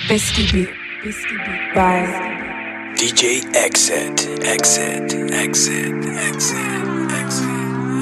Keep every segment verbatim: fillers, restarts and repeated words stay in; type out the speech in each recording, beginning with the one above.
Biscuit by دی جی Exit, Exit, Exit, Exit, Exit.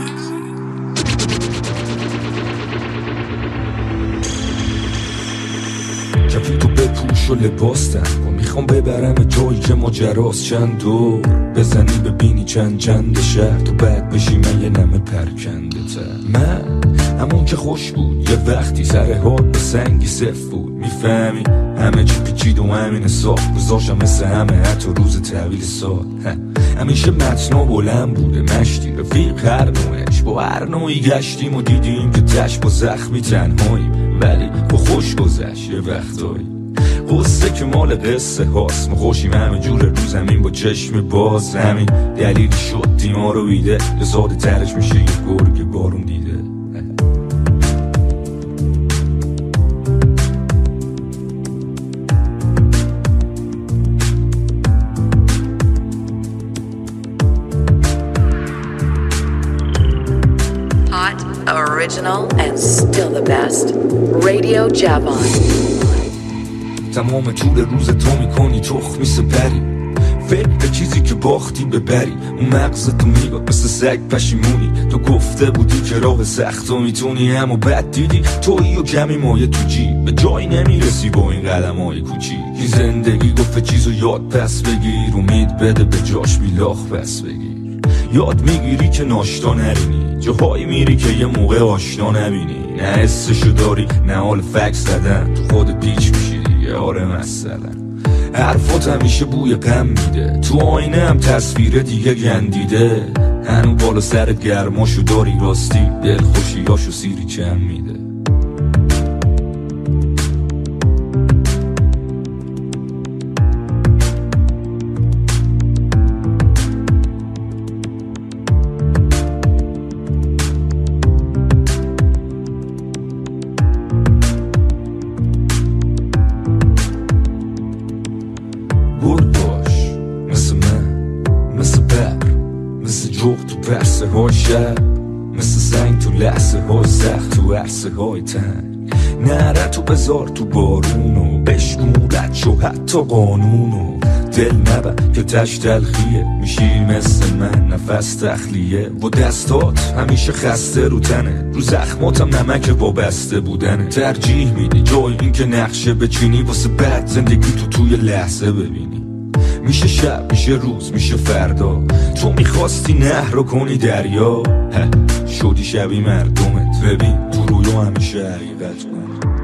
کفی تو بپوش و لباس تن کن، میخوام ببرم جایی که ماجراست. چند دور بزنی ببینی چند چند شهر، تو بعد بشی من یه نمه پرکنده تر. من همون که خوش بود یه وقتی سر حال به سنگی صف بود، میفهمی همه چی پیچید و همین حساب گذاشتم مثل همه حتی روز تحویل سال. همیشه متنا بلند بوده مشتی رفیق هر نوعش، با هر نوعی گشتیم و دیدیم که تش با زخمی تنهاییم، ولی با خوش گذشت یه وقتایی. قصه که مال قصه هاست، ما خوشیم همه جور رو زمین با چشم باز. همین دلیلی شد دیما رو بیده یه ساده ترش میشه یه گرگ بارون دیده. original and still the best. Radio Javon. تمام طول روز تو میکنی تخمی سپری، فکر به چیزی که باختی ببری. اون مغزتو میگاد مثل سگ پشیمونی، تو گفته بودی که راه سخت و میتونی، اما بعد دیدی تویی و کمی مایه تو جیب، به جایی نمیرسی با این قدم های کوچیک. این زندگی گفت چیزو یاد پس بگیر، امید بده به جاش بیلاخ پس بگیر. یاد میگیری که ناشتا نرینی، جاهایی میری که یه موقع آشنا نبینی. نه حسشو داری نه حال فکس زدن، تو خودت پیچ میشی دیگه. آره مثلا حرفات همیشه بوی غم میده، تو آینه هم تصویر دیگه گندیده. هنو بالا سرت گرماشو داری راستی، دل خوشیاشو سیری چم میده. پرسه های شب مثل سنگ تو لحظه های سخت، تو عرصه های تنگ. نره تو بذار تو بارونو، بشمون رد شو حتی قانونو. دل نبر که تش تلخیه، میشی مثل من نفس تخلیه. و دستات همیشه خسته رو تنه، رو زخماتم نمک وابسته بودنه. ترجیح میدی جای این که نقشه بچینی، واسه بعد زندگی تو توی لحظه ببینی. میشه شب میشه روز میشه فردا، تو میخواستی نهر رو کنی دریا، شدی شبی مردمت. ببین تو رویو همیشه حقیقت کن.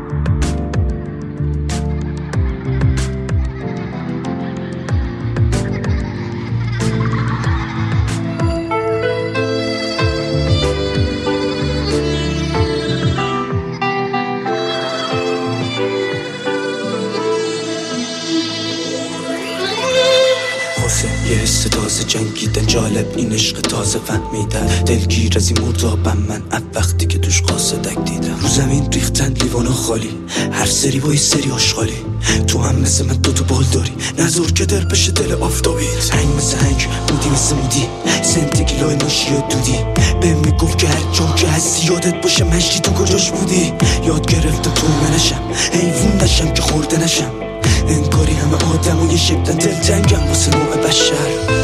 یه حس تازه جنگیدن، جالب این عشق تازه فهمیدن. دلگیر از این مردابم من اب وقتی که توش قاصدک دیدم. رو زمین ریختن لیوانا خالی، هر سری با یه سری آشغالی. تو هم مثل من دوتو بال داری، نظر که در بشه دل آفتابی. هنگ مثل هنگ، مودی مثل مودی، سنتی گلای ناشی یا دودی. به میگفت که هر جام که هستی یادت باشه مشتی تو کجاش بودی. یاد گرفتم تو منشم، حیوون نشم که خورده نشم. انگاری همه آدم و یه شبدن دلتنگم واسه نوع بشر.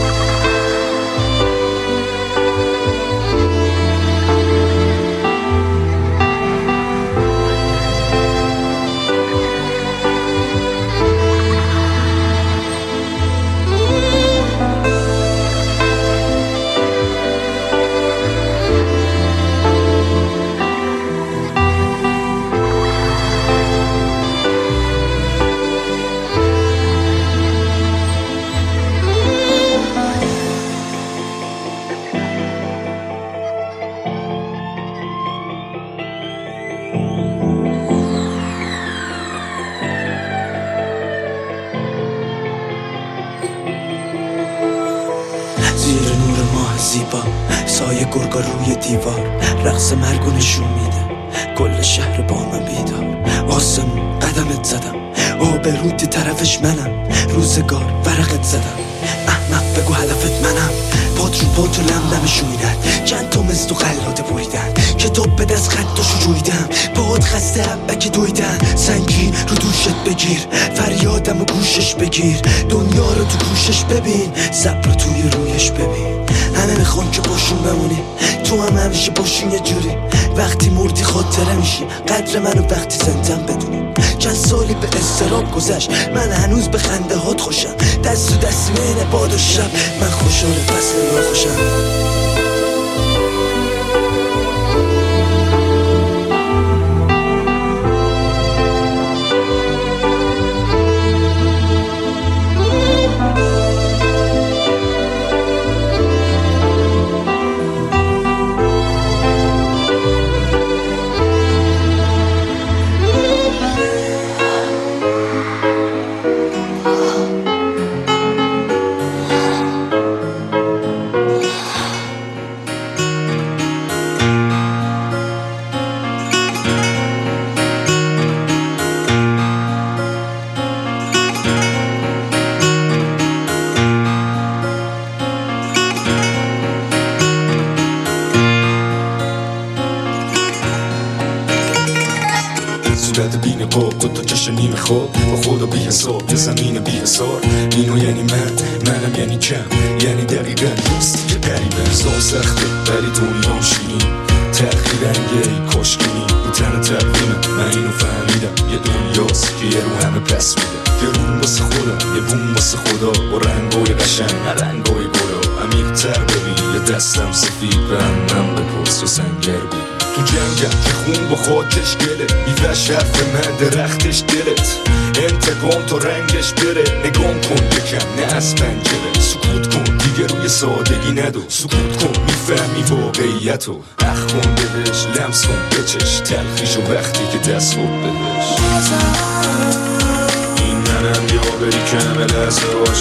زیر نور ماه زیبا، سایه گرگا روی دیوار، رقص مرگو نشون میده، کل شهر با من بیدار. آسمون قدمت زدم، آبرود طرفش منم، روزگار ورقت زدم. احمق بگو هدفت منم، پات رو پات و لملمشو میدن. چند تا مست و غلاده بریدن، کتاب به دست خطاشو جویدم. پات خسته حبک دویدن، سنگین رو دوش گوشت بگیر، فریادم و گوشش بگیر، دنیا رو تو گوشش ببین، صبر رو توی رویش ببین. همه میخوان که باشون بمونی، تو هم همیشه باشون یه جوری. وقتی مردی خاطره میشی قدر منو وقتی زندم بدونی. چند سالی به استراب گذشت، من هنوز به خنده هات خوشم. دست و دست بین باد و شب، من خوشحال فصل ناخوشم. صورت بین قاب دو تا چشم نیمه خواب با خدا بی حساب یه زمین بی حسار. اینو یعنی من، منم یعنی کم، یعنی دقیقا نیستی که قریبه. سال سخته ولی دنیام شیرین، تلخی رنگه ای کاشکینی رو تن تقویمه. من اینو فهمیدم یه دنیاست که یه رو همه پس میده. یه روم واسه خودم، یه بوم واسه خدا، با رنگای قشنگ نه رنگای گلا. عمیق‌تر ببین، یه دستم سفید به همم بپرس و سنگر ببین. تو جنگم که خون با خاکش گله، میوش حرف من درختش دلت. انتقام تا رنگش بره، نگام کن یکم نه از پنجره. سکوت کن دیگه روی سادگی ندو، سکوت کن میفهمی واقعیتو. اخ کن بهش، لمس کن بچش تلخیشو وقتی که دست خود بهش. این منم یا بری کمه لحظه باش،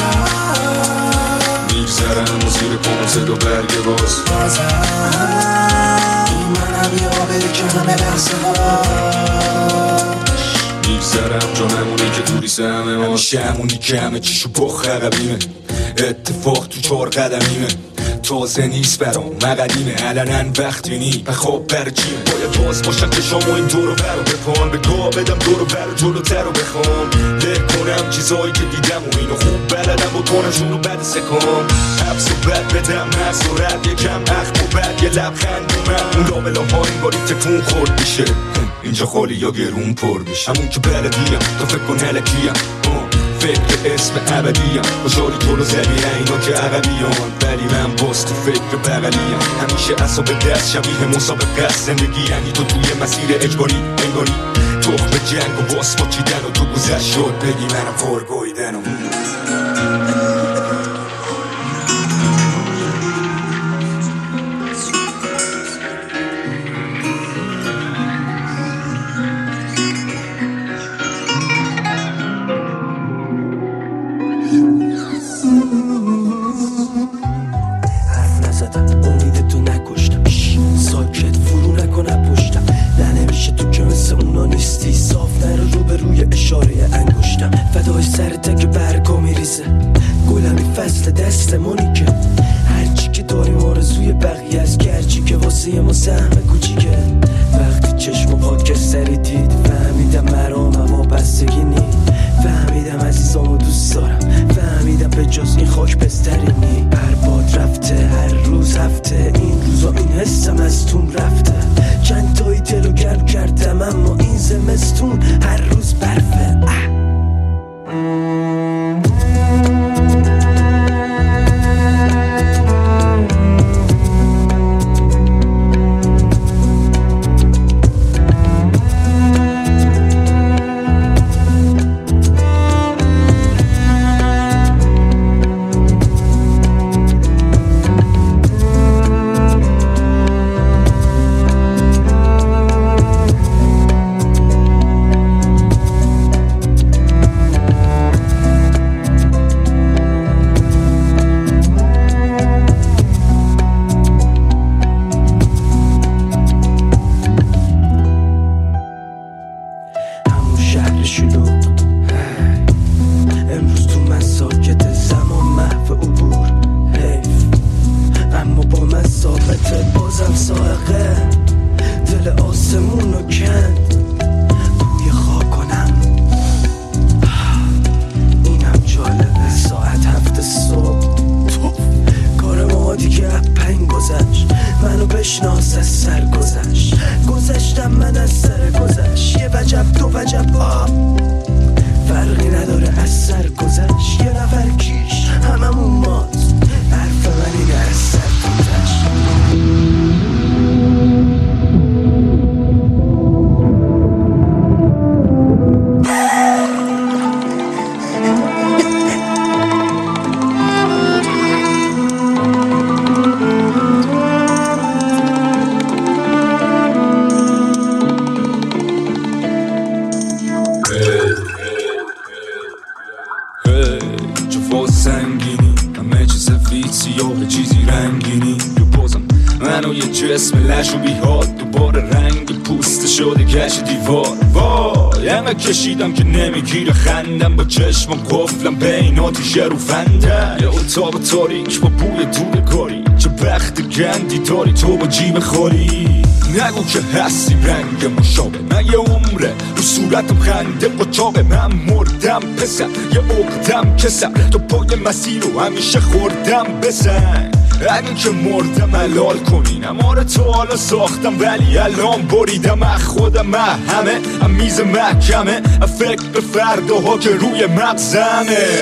میگذرم و زیر پانزد و برگ باز. بیا بری که همه لحظه هاش میگذرم جا همونی که توری سهمه ما. همیشه همونی که همه چیشو بخ عقبیمه. اتفاق تو چار قدمیمه، تازه نیست برام مقدیمه. علنن وقتی نی بخواب برچیمه. باید باز باشم که شما این دورو برو بپان، به گاه بدم دورو برو جلوتر رو بخوام. له کنم چیزایی که دیدم و اینو خوب بلدم و کنشون رو بد سکام. حبس و بد بدم مغز و رد یکم اخم و بد یه لبخند اومد. اون لابلا ها این باری تکون خورد میشه، اینجا خالی یا گرون پر میشه. همون که بلدیم تا فکر کن هلکیم، فکر اسم ابدیم. خوشحالی تو رو زدی اینا که عقبیان، ولی من باز تو فکر بغلیم. همیشه اصاب دست شبیه مسابقه زندگی، یعنی تو توی مسیر اجباری انگاری. تخم جنگ و باس با چیدن و تو گذشت شد بگی منم فارگویدن و دستمونی که هرچی که داریم آرزوی بقیه است، گرچی که واسه ما سهم کوچیکه. وقتی چشم و پاک سری دید فهمیدم مرام و بستگی نی. فهمیدم عزیزامو دوست دارم، فهمیدم به جز این خاک بستری نی. هر باد رفته، هر روز هفته، این روزا این حسم از تون رفته. چند تایی دلو گرم کردم اما این زمستون هر روز برفه. اه. رفت و وجب آب فرقی نداره از سر گذشت یه نفر کیش هممون ماست حرف من اینه از سر گذشت جسم لشو بیهاد دوباره رنگ پوست شده گشت دیوار وای همه کشیدم که نمیگیره خندم با چشمم قفلم بین آتیش رو فنده یه اتاق تاریک با بوی دودگاری چه بخت گندی داری تو با جیب خالی نگو که هستی رنگ مشابه من یه عمره رو صورتم خنده قچاقه من مردم پسر یه عقدم کسر تو پای مسیر رو همیشه خوردم بسن اگه که مردم حلال کنین اماره تو حالا ساختم ولی الان بریدم از خودم من همه هم میز محکمه فکر به فرداها که روی مغزمه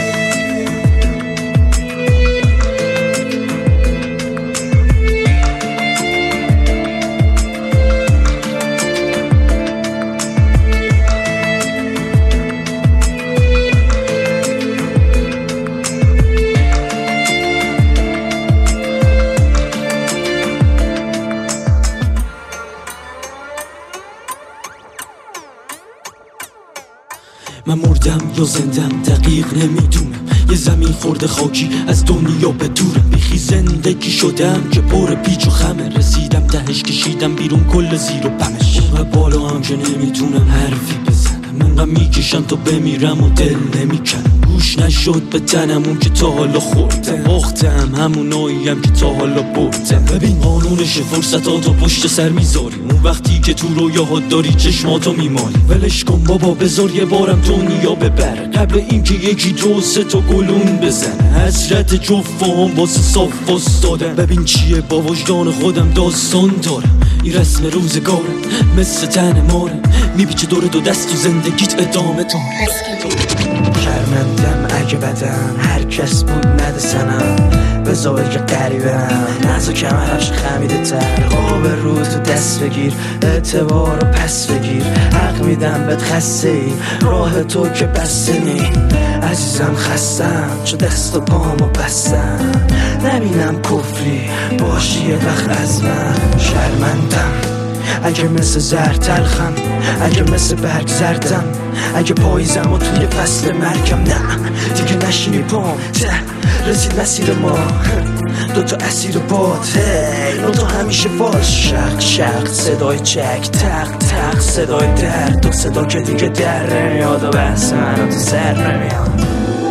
من مردم یا زندم دقیق نمیدونم یه زمین خورده خاکی از دنیا به دورم بیخی زندگی شدم که پر پیچ و خمه رسیدم دهش کشیدم بیرون کل زیر و بمش اونقدر بالا هم که نمیتونم حرفی بزنم منقدر میکشم تا بمیرم و دل نمیکنم گوش نشد به تنم اون که تا حالا خوردم باختم همون ناییم که تا حالا بردم ببین قانونش فرصتاتو پشت سر میذاری اون وقتی که تو رویاهات داری چشماتو میمالی ولش کن بابا بذار یه بارم دنیا ببره قبل اینکه یکی دو سه تا گلون بزنه حسرت جفام واسه صاف وستادم ببین چیه با وجدان خودم داستان دارم این رسم روزگارم مثل تن مارم میپیچه دور دو دست و زندگیت ادامه داره شرمندم اگه بدم هر کس بود نده سنم بذار که قریبم نزا کمرش خمیده تر قاب رو تو دست بگیر اعتبار رو پس بگیر حق میدم بهت خسته ای راه تو که بسته نی عزیزم خستم چو دست و پامو بستم نبینم کفری باشی یه وقت از من شرمندم اگه مثل زر تلخم اگه مثل برگ زردم اگه پاییزم و توی فصل مرگم نه دیگه نشینی پام ته رسید مسیر ما دوتا اسیر باد هی تو همیشه فالش شق شق صدای چک تق تق صدای درد دو صدا که دیگه در نمیاد و بحث منو تو سر نمیاد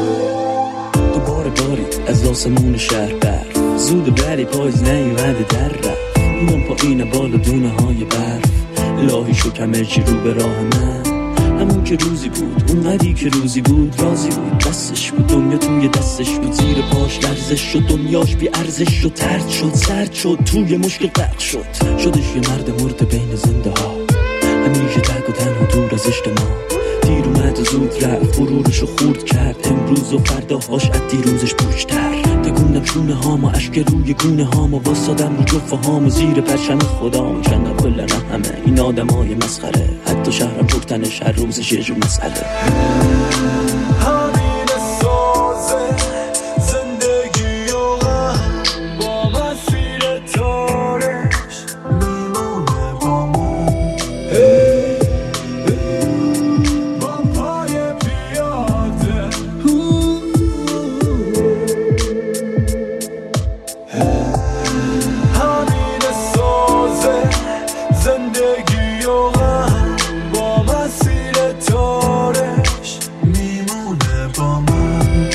دوباره باری از آسمون شهر برف زود بری پاییز نیومده در رفت اون پایین بالا دونه های برف الهی شو کمرچی رو به راه من همون که روزی بود اونقدی که روزی بود رازی بود دستش بود دنیا توی دستش بود زیر پاش لرزش شد دنیاش بی ارزش شد ترد شد سرد شد توی مشکل قطع شد شدش یه مرد مرد بین زنده ها همیشه تک و تنها دور از اجتماع دیر اومد و زود رفت غرورشو خورد کرد امروز و فرداهاش از دیروزش پوچتر تکونم شونه هامو اشک روی گونه هامو واسادم رو جفه هامو زیر پرچم خدام چندم کل همه این آدم های مسخره حتی شهرم پرتنش هر روزش یه جور مسئله همین سازه زندگی و غم با مسیر تارش میمونه با ما با پای پیاده همین سازه زندگی و غم با مسیر تارش میمونه با من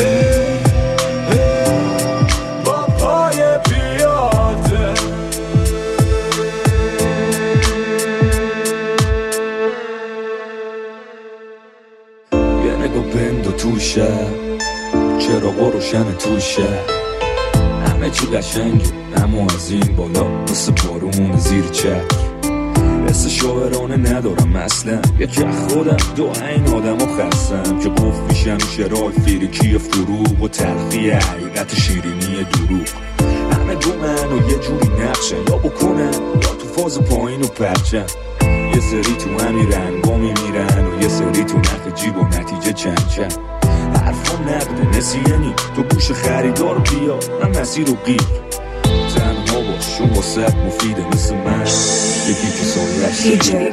با پای پیاده یه نگاه بند و توشه چراغا روشن توشه همه چی قشنگه اما از این بالا مثل بارون زیر چک مثل شاعرانه ندارم اصلا، یه که خودم دو این آدم ها خستم که گفت میشم شرای فیریکی فروغ و تلخی حقیقت شیرینی دروغ. همه دو من و یه جوری نقشن، یا بکنن یا تو فاز پایین و پرچن. یه سری تو همین رنگا میمیرن و یه سری تو نخ جیب و نتیجه چند چند. حرفم نقده نسیانی تو گوش خریدار بیا، من مسیر رو گیر تنها باش و واسط مفیده مثل من یکی که سایش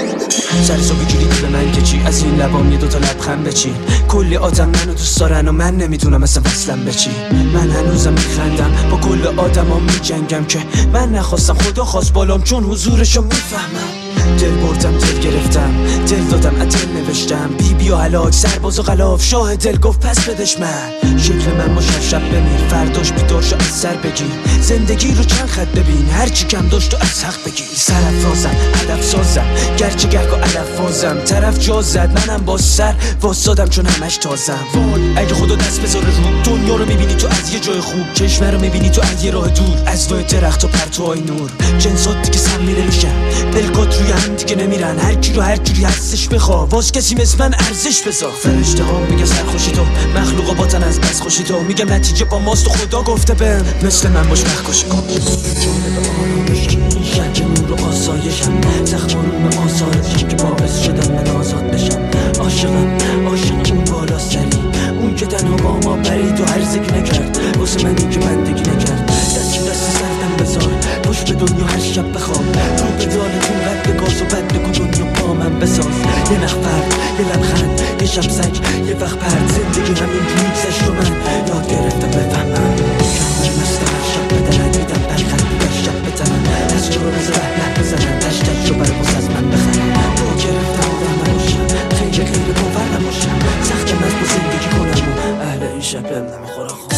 سرسو بگیری به من که چی، از این لبام یه دوتا لبخند بچین. کلی آدم منو دوست دارن و من نمیتونم مثل وصلم بچین. من هنوزم میخندم با کل آدم ها میجنگم که من نخواستم خدا خواست بالام چون حضورشو میفهمم. دل بردم دل گرفتم دل دادم اتل نوشتم بی بی و هلاک سرباز و غلاف شاه دل گفت پس بدش من. شکل من با شب شب بمیر فرداش بیدار شو از سر بگیر. زندگی رو چند خط ببین هرچی کم داشت و از حق بگیر. سرفرازم هدف سازم گرچه گرگ و علف فازم. طرف جا زد منم با سر واسادم چون همش تازم. وای اگه خدا دست بذاره رو دنیا رو میبینی تو از یه جای خوب، کشور رو میبینی تو از یه راه دور، از وای درخت و پرتوهای نور. جنسات دیگه سمی نمیشن پلکات روی هم دیگه نمیرن، هر کی رو هر جوری هستش بخوا واس کسی مثل من ارزش بذار. فرشته ها میگه سرخوشی تو، مخلوقا باتن از بس خوشی تو. میگم نتیجه با ماست و خدا گفته بهم مثل من باش مخکوشی کن. جانب آرامش این شک نور و آسایشم، زخمارون آثارشم که باعث شدن من آزاد بشم. عاشقم عاشق اون بالا سری، اون که تنها با ما برید و هرزگی نکرد واسه من این که بندگی نکرد. دست دست سردم بذار پشت به دنیا هر شب بخواب، رو به دالتون قد گاز و بد بگو دنیا با من بساز. یه نخفر یه لبخند یه شب سگ یه وقت پرد، زندگی همین که میگذشت و من یاد گرفتم بفهمم. کمر مست هر شب بدنن میدم برخند بیدر شب بزنن، از جو رو بزر رحلت بزنن، دشتش رو برای باز از من بخرن. رو گرفتم آدم نباشم خیلی خیلی باور نباشم، سختم از با زندگی کنم و اهل این شب بهم نمیخوره خوب.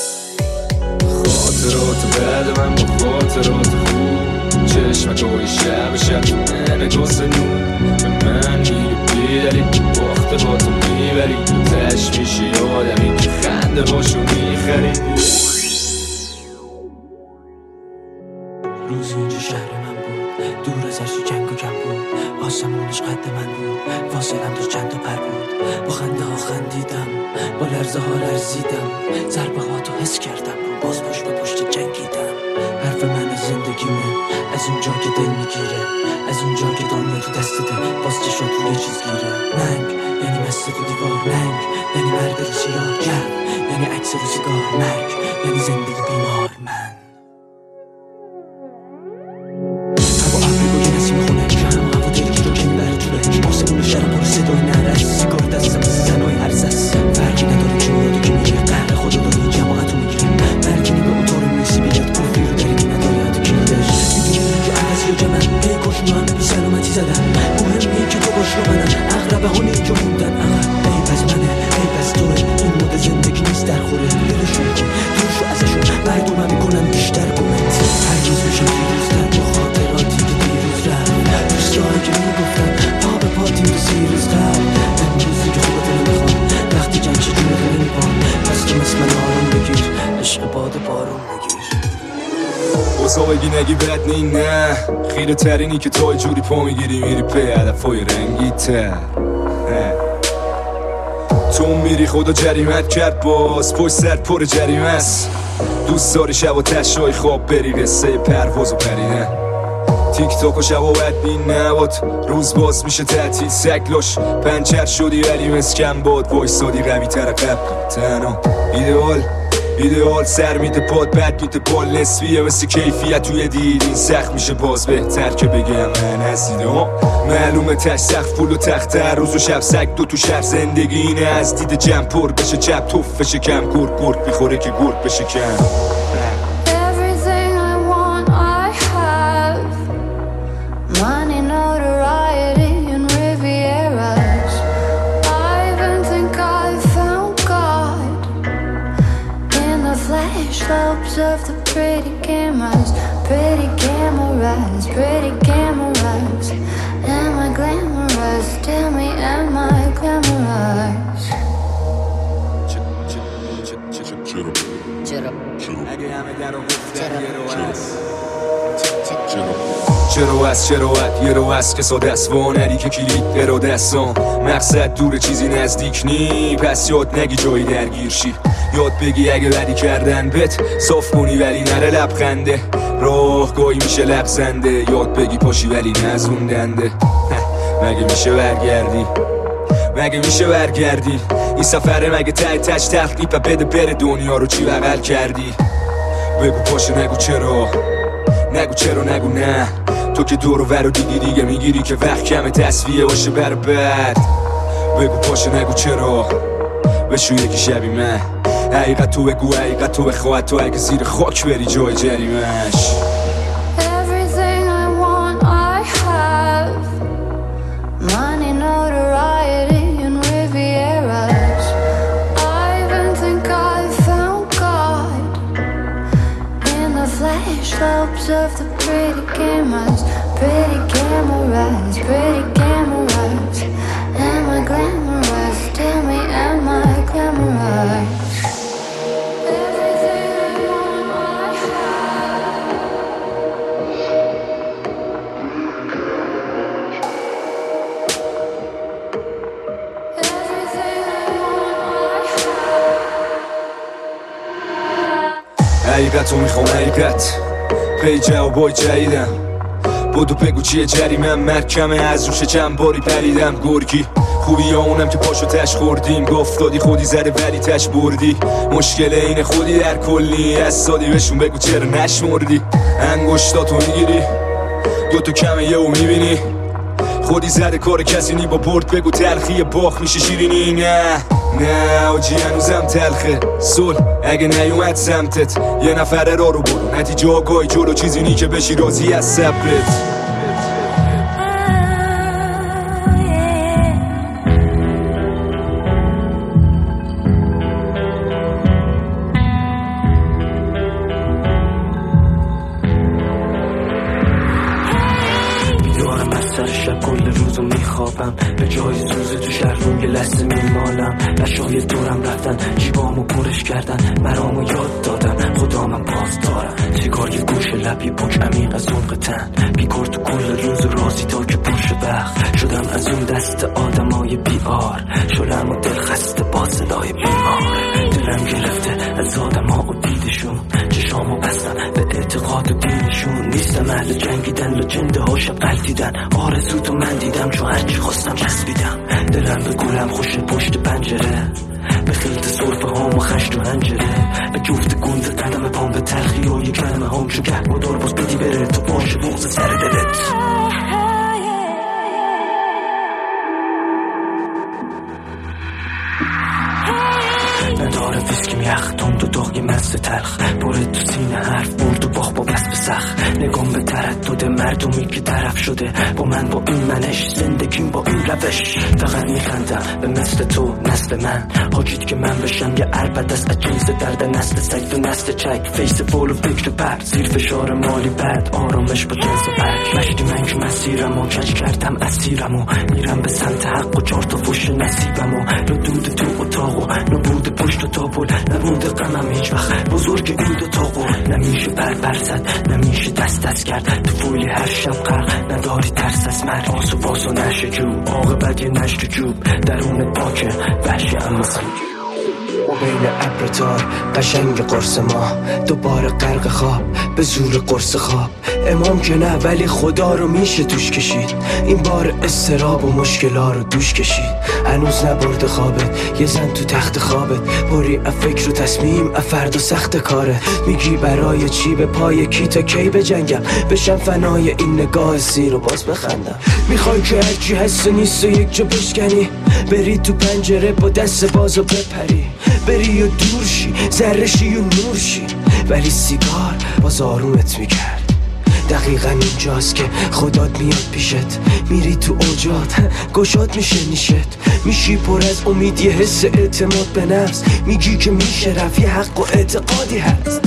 خاطرات بعد من با خاطرات خوب، چشمکای شب شب تو نگاز نور. به من میری بیداری باخته با تو میبری، تش میشی آدمی که خنده هاشو میخری. روزی اینجا شهر من بود، دور از هرچی جنگ و کم بود. آسمونش قد من بود، فاصلم داشت چند تا پر بود. با خنده ها خندیدم، با لرزه ها لرزیدم، ضربه ها تو حس کردم، باز پشت به پشت جنگیدم. حرف من از زندگیمه، از اونجا که دل میگیره، از اونجا که دنیا تو دستته، باز چشم تو یه چیز گیره. ننگ یعنی مست تو دیوار، ننگ یعنی مرد رو سیاه، گرم یعنی عکس رو سیگار، مرگ یعنی زندگی بیمار. من هوا ابری با یه نسیم خونه که همه هوا دلگیر رو که میبره جوره. آسمون شرم پر صدای نرس، سیگار دستم مثل زنهای هرزست. فرقی نداره که میاد و که میگه قهر خدا داری جماعتو میگیره. برگینی به اتار میسی بیاد کفری رو داری که نداری حتی کلیدش. میدونی که عوضی و جمن به کشنو همه بی سلامتی زدن. مهمیه که تو باش رو منن، اغربه ها اینجا موندن عقب. ای پس منه ای پس توه، این مود زندگی نیست در خوره. دلشون کن دورشو ازشون مردم هم میکنن بیشتر کومنت. هرگز میشم دیروزتر با خاطراتی که دیروز رفت، دوستایی که میگفتن پا به پا تیم تو سیروز قبل. امروزی که خودت نمیخوام وقتی جمع چه جونه رو نمیبان، پس تو مثل من آرام بگیر عشق باد بارون بگیر. بازا بگی نگی بد نی نه، خیره ترینی که تا جوری پا میگیری میری پی علفای رنگی تر. تو میری خدا جریمت کرد باز پشت سر پر جریمه است. دوست داری شب و تشای خواب بری قصه پرواز و پرینه. تیک تاک و شب و بد بین نباد، روز باز میشه تعطیل سکلاش. پنچر شدی ولی مسکن باد، وایسادی قوی تر قبل تنها. ایدئال ایدئال سر میده پاد بد میده بال، نسبیه مثل کیفیت توی دید. این سخت میشه باز بهتر که بگم من از دیده ها معلومه تش سخت پول و تخت هر روز و شب سگ دو تو شهر. زندگی اینه از دید جمع پر بشه چپ توف بشه کم گرگ گرگ بیخوره که گرگ بشه کم. Money, notoriety, and Rivieras. I even think I found God in the flash slopes of the pretty cameras, pretty cameras, pretty cameras. Am I glamorous? Tell me, am I glamorous? اگه همه در رو گفتن یه رو هست چرا از چرا ات یه رو از که ساده است وانری که کلید اراده استان مقصد دور چیزی نزدیک نی پس یاد نگی جایی درگیر شی یاد بگی اگه بدی کردن بت صاف کنی ولی نره لبخنده راه گاهی میشه لغزنده یاد بگی پاشی ولی نزوندنده مگه میشه برگردی مگه میشه برگردی این سفره مگه ته تش تخلیب بده بره دنیا رو چی بغل کردی بگو پاشه نگو چرا نگو چرا نگو نه تو که دور و ور و دیگی دیگه میگیری که وقت کمه تصفیه باشه بر بعد بگو پاشه نگو چرا بشو یکی شبی من حقیقت تو بگو حقیقت تو بخواه تو اگه زیر خاک بری جای جریمش Everything I want I have Money, notoriety and Rivieras I even think I found God In the flash slopes of the pretty cameras Pretty cameras, pretty cameras Am I glamorous? Tell me, am I glamorous? Everything I want I have Everything I want I have حقیقت رو میخوام حقیقت پی جوابای جدیدم بودو بگو چیه جریمم مرکمه از روش چند باری پریدم گرگی خوبی یا اونم که پاشو تش خوردیم گفتادی خودی زده ولی تش بردی مشکل اینه خودی در کلی از سادی بهشون بگو چرا نشمردی انگشتاتو میگیری دوتو کمه یه و میبینی خودی زده کار کسی نی با برد بگو تلخی باخ میشه شیرینی نه نه آجی هنوزم تلخه سل اگه نیومد سمتت یه نفره را رو برو نتیجه آگاهی جلو چیزی نی که بشی راضی از صبرت به جای سوزه تو شهر روی لسه میمالم لشای دورم رفتن جیبامو پرش کردن مرامو یاد دادم خدا من باز دارم سیگار یه گوش لبی پک عمیق از عمق تن بیکار تو کل روز رازی تا که پرش بخت شدم از اون دست آدمای بیار شلم و دل خسته با صدای بیمار دلم گرفته از آدما و دیدشون چشامو بستم به اعتقاد و دینشون نیستم اهل جنگیدن و جنده هاشم قلتیدن آرزو تو من دیدم چون هرچی خواستم چسبیدم دلم به گلم خوش پشت پنجره به خلط صرفه هام و خشت و هنجره به جفت گند قدم پام به تلخی و یک کلمه هام شو گه و دار باز بدی بره تو باشه بغض سر دلت نداره ویسکیم یخ تند و داغی مست تلخ بره تو سینه حرف برد و باخ با بس بسخ نگام به تردد مردمی که طرف شده با من با این منش زندگیم با این روش فقط میخندم به مثل تو نسل من حاجید که من بشم یه عربت از عجیز درد نسل سگ تو نسل چک فیس فول و فکر پر زیر فشار مالی بد آرامش با جنس برگ مشتی من که مسیرم و کج کردم اسیرم و میرم به سمت حق و چار تا فش نصیبم و ردود تو اتاق و نبود پشت و تابل نبود غمم هیچ وقت بزرگ این دو تاقل نمیشه بر برزد نمیشه دست دست کرد تو فولی هر شب غرق نداری ترس از مرگ آسو باسو نشه جو عاقبت یه نشت جوب درون پاکه وحشی اما سنگی و بین ابرتار قشنگ قرص ما دوباره غرق خواب به زور قرص خواب امام که نه ولی خدا رو میشه توش کشید این بار استراب و مشکلا رو دوش کشید هنوز نبرده خوابت یه زن تو تخت خوابت بری افکر و تصمیم افرد و سخت کاره میگی برای چی به پای کی تا کی بجنگم بشم فنای این نگاه زیر و باز بخندم میخوای که هرچی هست و نیست و یک جا بشکنی بری تو پنجره با دست باز و بپری بری و دور شی ذرشی و نور شی ولی سیگار باز آرومت میکرد دقیقا اینجاست که خدات میاد پیشت میری تو اوجات گشاد میشه نیشت میشی پر از امید یه حس اعتماد به نفس میگی که میشه رفت یه حق و اعتقادی هست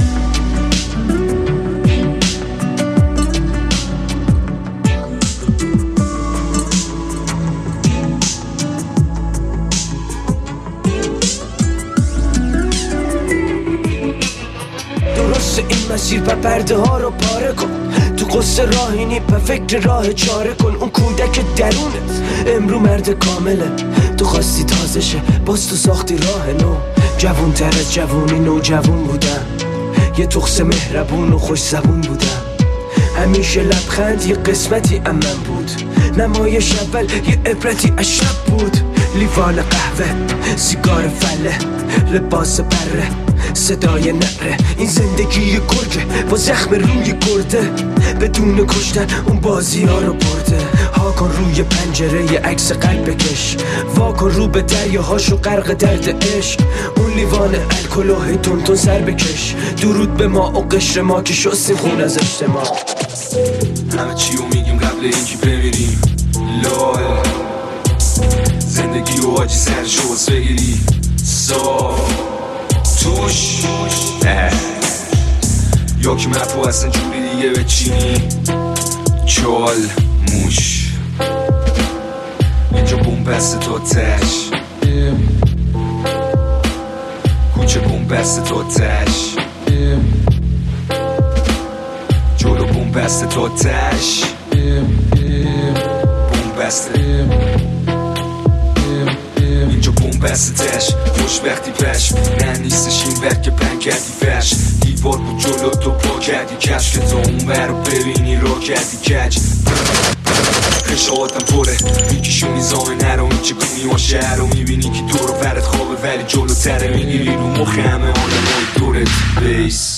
درست این مسیر و پرده ها رو پاره کن تو قصه راهینی به فکر راه چاره کن. اون کودک درونت امرو مرد کامله. تو خواستی تازه شه باز تو ساختی راه نو. جوون تر از جوونی نو جوون بودم. یه تخس مهربون و خوش زبون بودم. همیشه لبخند یه قسمتی امن بود. نمایش اول یه عبرتی از شب بود. لیوان قهوه، سیگار فله، لباس بره، صدای نره. این زندگی گرگه با زخم روی گرده. بدون کشتن اون بازی ها رو برده. ها کن روی پنجره یه عکس قلب بکش. وا کن رو به دریاهاشو غرق درد عشق. اون لیوان الکلوه تون تون سر بکش. درود به ما و قشر ما که شستیم خون از اجتماع. همه چی رو میگیم قبل اینکه بمیریم. لال زندگی و آجی سرشو باز بگیری صاف توش یا که مپو اصلا جوری دیگه بچینی. چال موش اینجا بومبست تا تش. کوچه بومبست تا تش. جلو بومبست تا تش. بومبسته اینجا بومبستش خوشبختی پش. نه نیستش این وقت که پن کردی فرش. دیوار بود جلو تو پا کردی کش. که تو اون بر رو ببینی را کردی کج. خشاعتم پره میکشونی زامه نرو. این چه کنی ها شهر رو میبینی که دور و برت خوابه ولی جلو تره. میگیری رو مخ همه آدم های دورت بیس.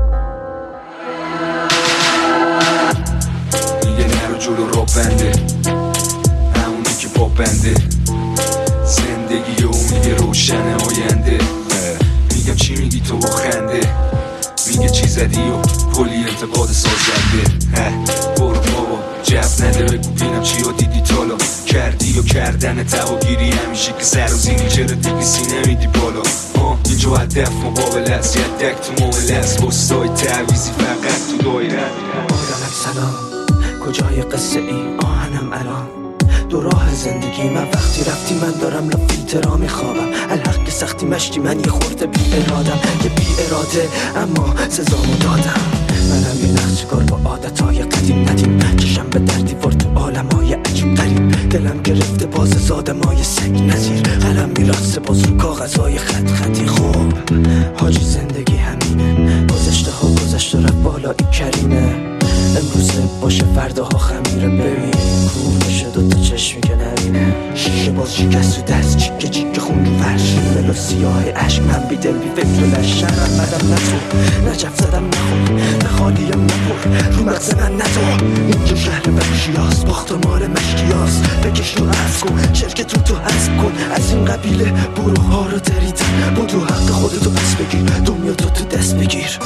میگه نرو جلو را بنده همونی که با بنده. زندگی و میگه روشن آینده. میگم چی میگی تو با خنده. میگه چی زدی و کلی انتقاد سازنده. برو بابا جف نده بگو بینم چی ها دیدی تالا. کردی و کردن تواگیری همیشه که سر و زینی. چرا دیگیسی نمیدی بالا. اینجا هدف مقابل است یه دک تو معامله است. بستای تعویزی فقط تو دایره. آدمک سلام کجای قصه ای آهنم الان. دو راه زندگی من وقتی رفتی من دارم لا فیلترها میخوابم. الحق که سختی مشتی من یه خورده بی ارادم. یه بی اراده اما سزامو دادم. منم یه نقشکار با عادتهای قدیم ندیم. چشم به در دیوار تو عالمای عجیب غریب. دلم گرفته باز زادمای سگ نزیر. قلم میراسته باز رو کاغذهای خط خطی. خوب حاجی زندگی همینه. گذشته ها گذشته رفت بالایی کریمه. امروزه باشه فرداها خمیره. ببین کور بشه دوتا چشمی که نبینه. شیشه باز شکست تو دست چیکه چیکه خون رو فرش. ملو سیاه عشق من بی دل بی فکر و لشرم مدم نتو. نجف زدم نخور نخالیم نپر رو مغز من ندار. اینجا شهر بخشیاست باختمار مشکیاست. بکش رو عرض کن شرکتون تو حذف کن. از این قبیله بروها رو دریدن. بدو حق خودتو پس بگیر دنیا تو تو دست بگیر.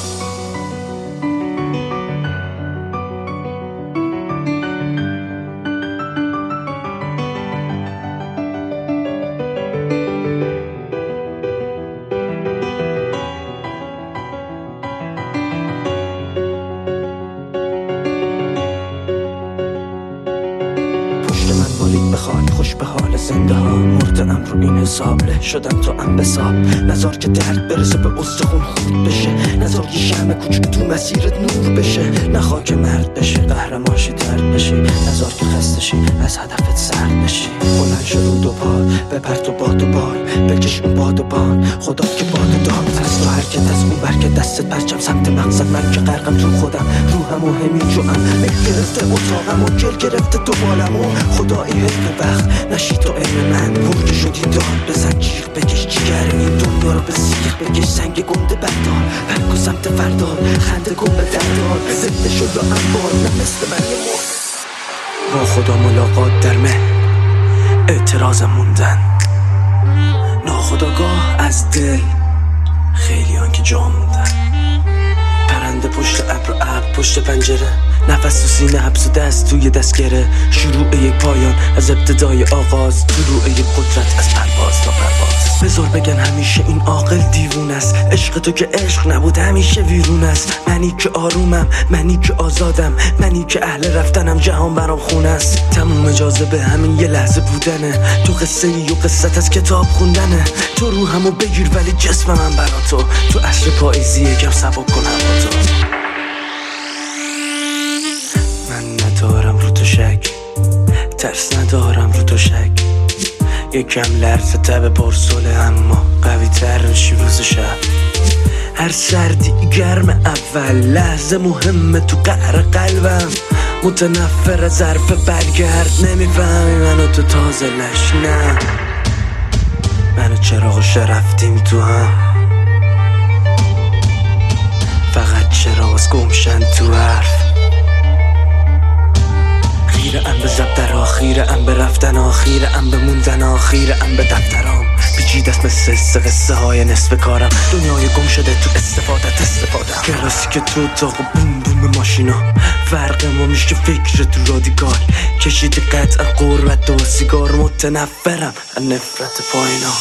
خوش به حال زنده ها مردم رو این حسابله. شدم تو انبساب نظار که درد برسه به استخون خود بشه. نظار یه شمع کوچک تو مسیرت نور بشه. نخوا که مرد بشه قهرمانشی درد بشی. نظار که خستشی از هدفت سرد بشی. بلند شو رو دو پا بپر تو باد و بال. بکش اون باد و بان خدا که باد داد. از تو حرکت از اون بر که دستت پرچم سمت مقصد. من که غرقم تو خودم روحم و همین جوام. مل گرفته اتاقم و گل گرفته تو بالم. و خدایی حق وقت نشی تو علم من. برگه شدی داد بزن جیغ بکش جیگر این دنیا رو به سیخ بکش. سنگ گنده بردار برگ و سمت فردار. خنده کن به دردار زنده شد یا انبار. نه مثل من یه مرد با خدا ملاقات در مه. اعتراضم موندن ناخداگاه از دل. خیلی آن که جا موندن. پرنده پشت ابر و ابر پشت پنجره. نفس تو سینه حبس و دست توی دستگره. شروع یک پایان از ابتدای آغاز. طلوع یک قدرت از پرواز تا پرواز. بذار بگن همیشه این عاقل دیوون است. عشق تو که عشق نبود همیشه ویرون است. منی که آرومم منی که آزادم. منی که اهل رفتنم جهان برام خون است. تموم اجازه به همین یه لحظه بودنه. تو قصه ای و قصت از کتاب خوندنه. تو روحمو بگیر ولی جسم من برا تو. تو عصر پاییزی یکم سبک کن هوا تو. ندارم رو تو شک، ترس ندارم رو تو شک. یکم لرزه تب پرسوله اما قوی تر میشی روز شب. هر سردی گرم اول لحظه مهمه تو قعر قلبم. متنفر از حرف برگرد نمیفهمی منو تو تازه لش. نه منو چراغش رفتیم تو هم، فقط چراغ گمشن تو حرف. خیره ام به زبدر آخیره ام به رفتن آخیره ام به موندن آخیره ام به دفترام. پیچیده است مثل قصه قصه های نصف کارم. دنیای گم شده تو استفادت استفادم. کلاسی که تو اتاق و بوم بوم ماشینا. فرق ما میشه فکر تو رادیکال. کشیده قطعا قربت و سیگار. متنفرم از نفرت پایینا،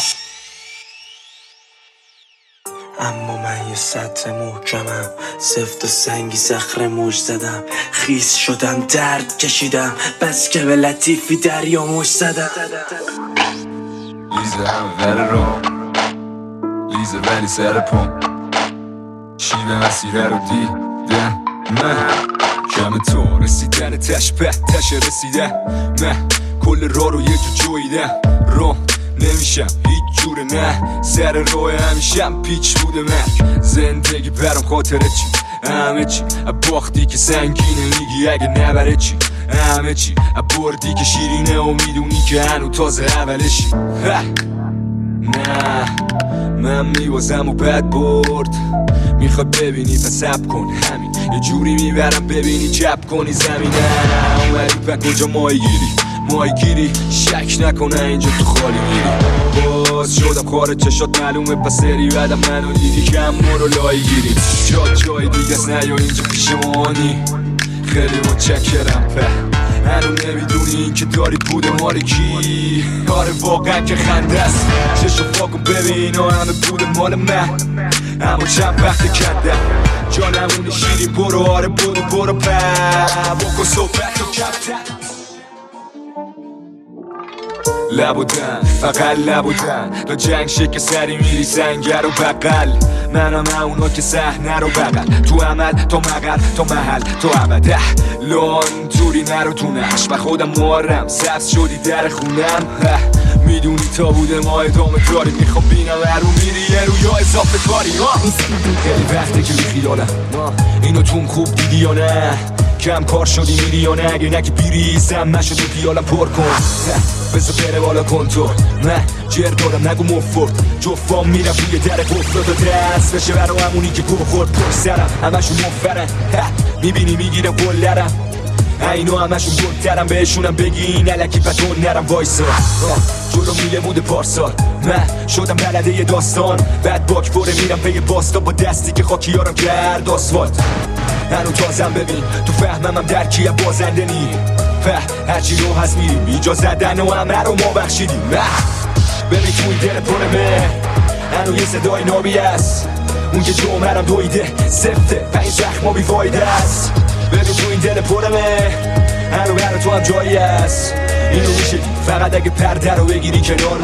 اما من یه سطح محکمم. سفت و سنگی صخره موج زدم. خیس شدم درد کشیدم، بس که به لطیفی دریا موج زدم. لیزه همه وره رو، لیزه ولی سر پم. شیوه مسیره رو دیدم من. کم تو رسیدن تش به تش رسیدم من. کل راه رو یه جو جویدم. رو نمیشم هیچ جوره نه. سر راه همیشم پیچ بوده من. زندگی برام خاطره چی همه چی. باختی که سنگینه میگی اگه نبره چی همه چی. بردی که شیرینه و میدونی که هنو تازه اولشی. نه من میوازم و بد برد. میخوای ببینی پس سب کن همین. یه جوری میبرم ببینی چپ کنی زمینه. اومدی پا کجا مایی گیری مایی گیری. شک نکنه اینجا تو خالی میری. باز شدم خارج چشات معلومه پس سری بعدم منو دیدی. کم مرو لایی گیری جا جای دیگه است نه یا اینجا پیش مانی. خیلی متشکرم په هنو نمیدونی این که داری بوده مال کی. آره واقعا که خنده است. چشو فاکن ببین و همه بوده مال من. اما چند وقت کندم جانمونی شیرین. برو آره برو برو په بکن صحبت و کمتر. لبودن فقط لبودن تا جنگ شکل سری میری سنگر و بقل. منم اونا که صحنه رو بقل. تو عمل تا مقل تا محل تا ابده. لان توری نرو تو نش و خودم مهارم. سبز شدی در خونم. میدونی تا بوده ما ادامه داری. میخوام بینم هر رو میری یه رو یا اضافه کاری. خیلی وقته که بیخیالم اینو تون خوب دیدی یا نه. کم کار شدی میری یا نه. اگه نگه بیریزم نشدی پیالم پر کن. بذار بره بالا کنتور. نه جر دارم نگو مفرد. جفام میرم روی در گفت تا دست بشه برا همونی که گوه خورد پر سرم. همشون مفرن میبینی میگیرم گلرم. اینو همشون گلترم بهشونم بگین علکی پتون نرم وایسا. جلو میله بوده پارسال من شدم بلده یه داستان. بعد باک بره میرم به یه باستا با دستی که خاکیارم کرد آسفالت. هنو تازم ببین تو فهمم هم درکیه بازنده نی. فه هرچی رو هست میریم ایجا زدن و همه رو ما بخشیدیم. ببین توی دل پرمه هنو یه صدای نابی است. اون که جمعرم دویده سفته پنج زخما بی فایده است. ببین توی دل پرمه هنو برای تو هم جایی است. اینو میشه فقط اگه پرده رو بگیری کنار.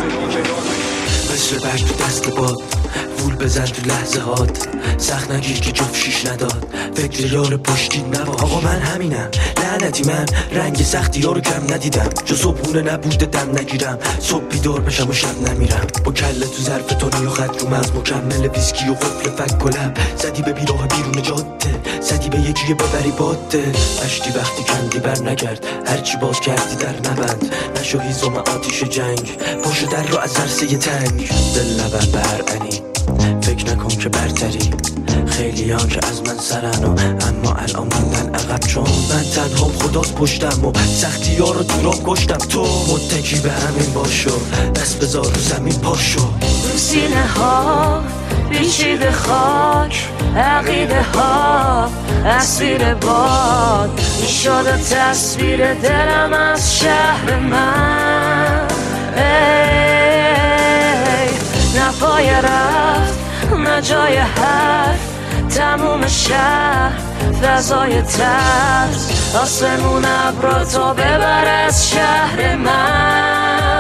مثل برگ تو دست باد وول بزن تو لحظه هات. سخت نگیر که جفت شیش نداد. فکر یار پشتی نبا. آقا من همینم لعنتی من. رنگ سختی ها رو کم ندیدم. جو صبحونه نبوده دم نگیرم. صبح بیدار بشم و شب نمیرم. با کله تو ظرف تونی و خط رو مغز مکمل ویسکی و قفل فک و لب. زدی به بیراه بیرون جاده. زدی به یکی ببری باده. اشتی وقتی کندی بر نگرد. هرچی باز کردی در نبند. نشو هیزم آتیش جنگ. پاشو در رو از عرصه تنگ. دل نبر برعنی فکر نکن که برتری. خیلی ها که از من سرن و اما الان موندن عقب. چون من تنها خداست پشتم و سختی ها رو دورم کشتم. تو متکی به همین باشو دست بذار رو زمین پاشو. تو سینه ها پیچیده خاک عقیده ها اسیر باد. میشده تصویر دلم از شهر من. نه پای رفت نه جای حرف. تموم شهر فضای ترس. آسمون ابرا تا ببر از شهر من.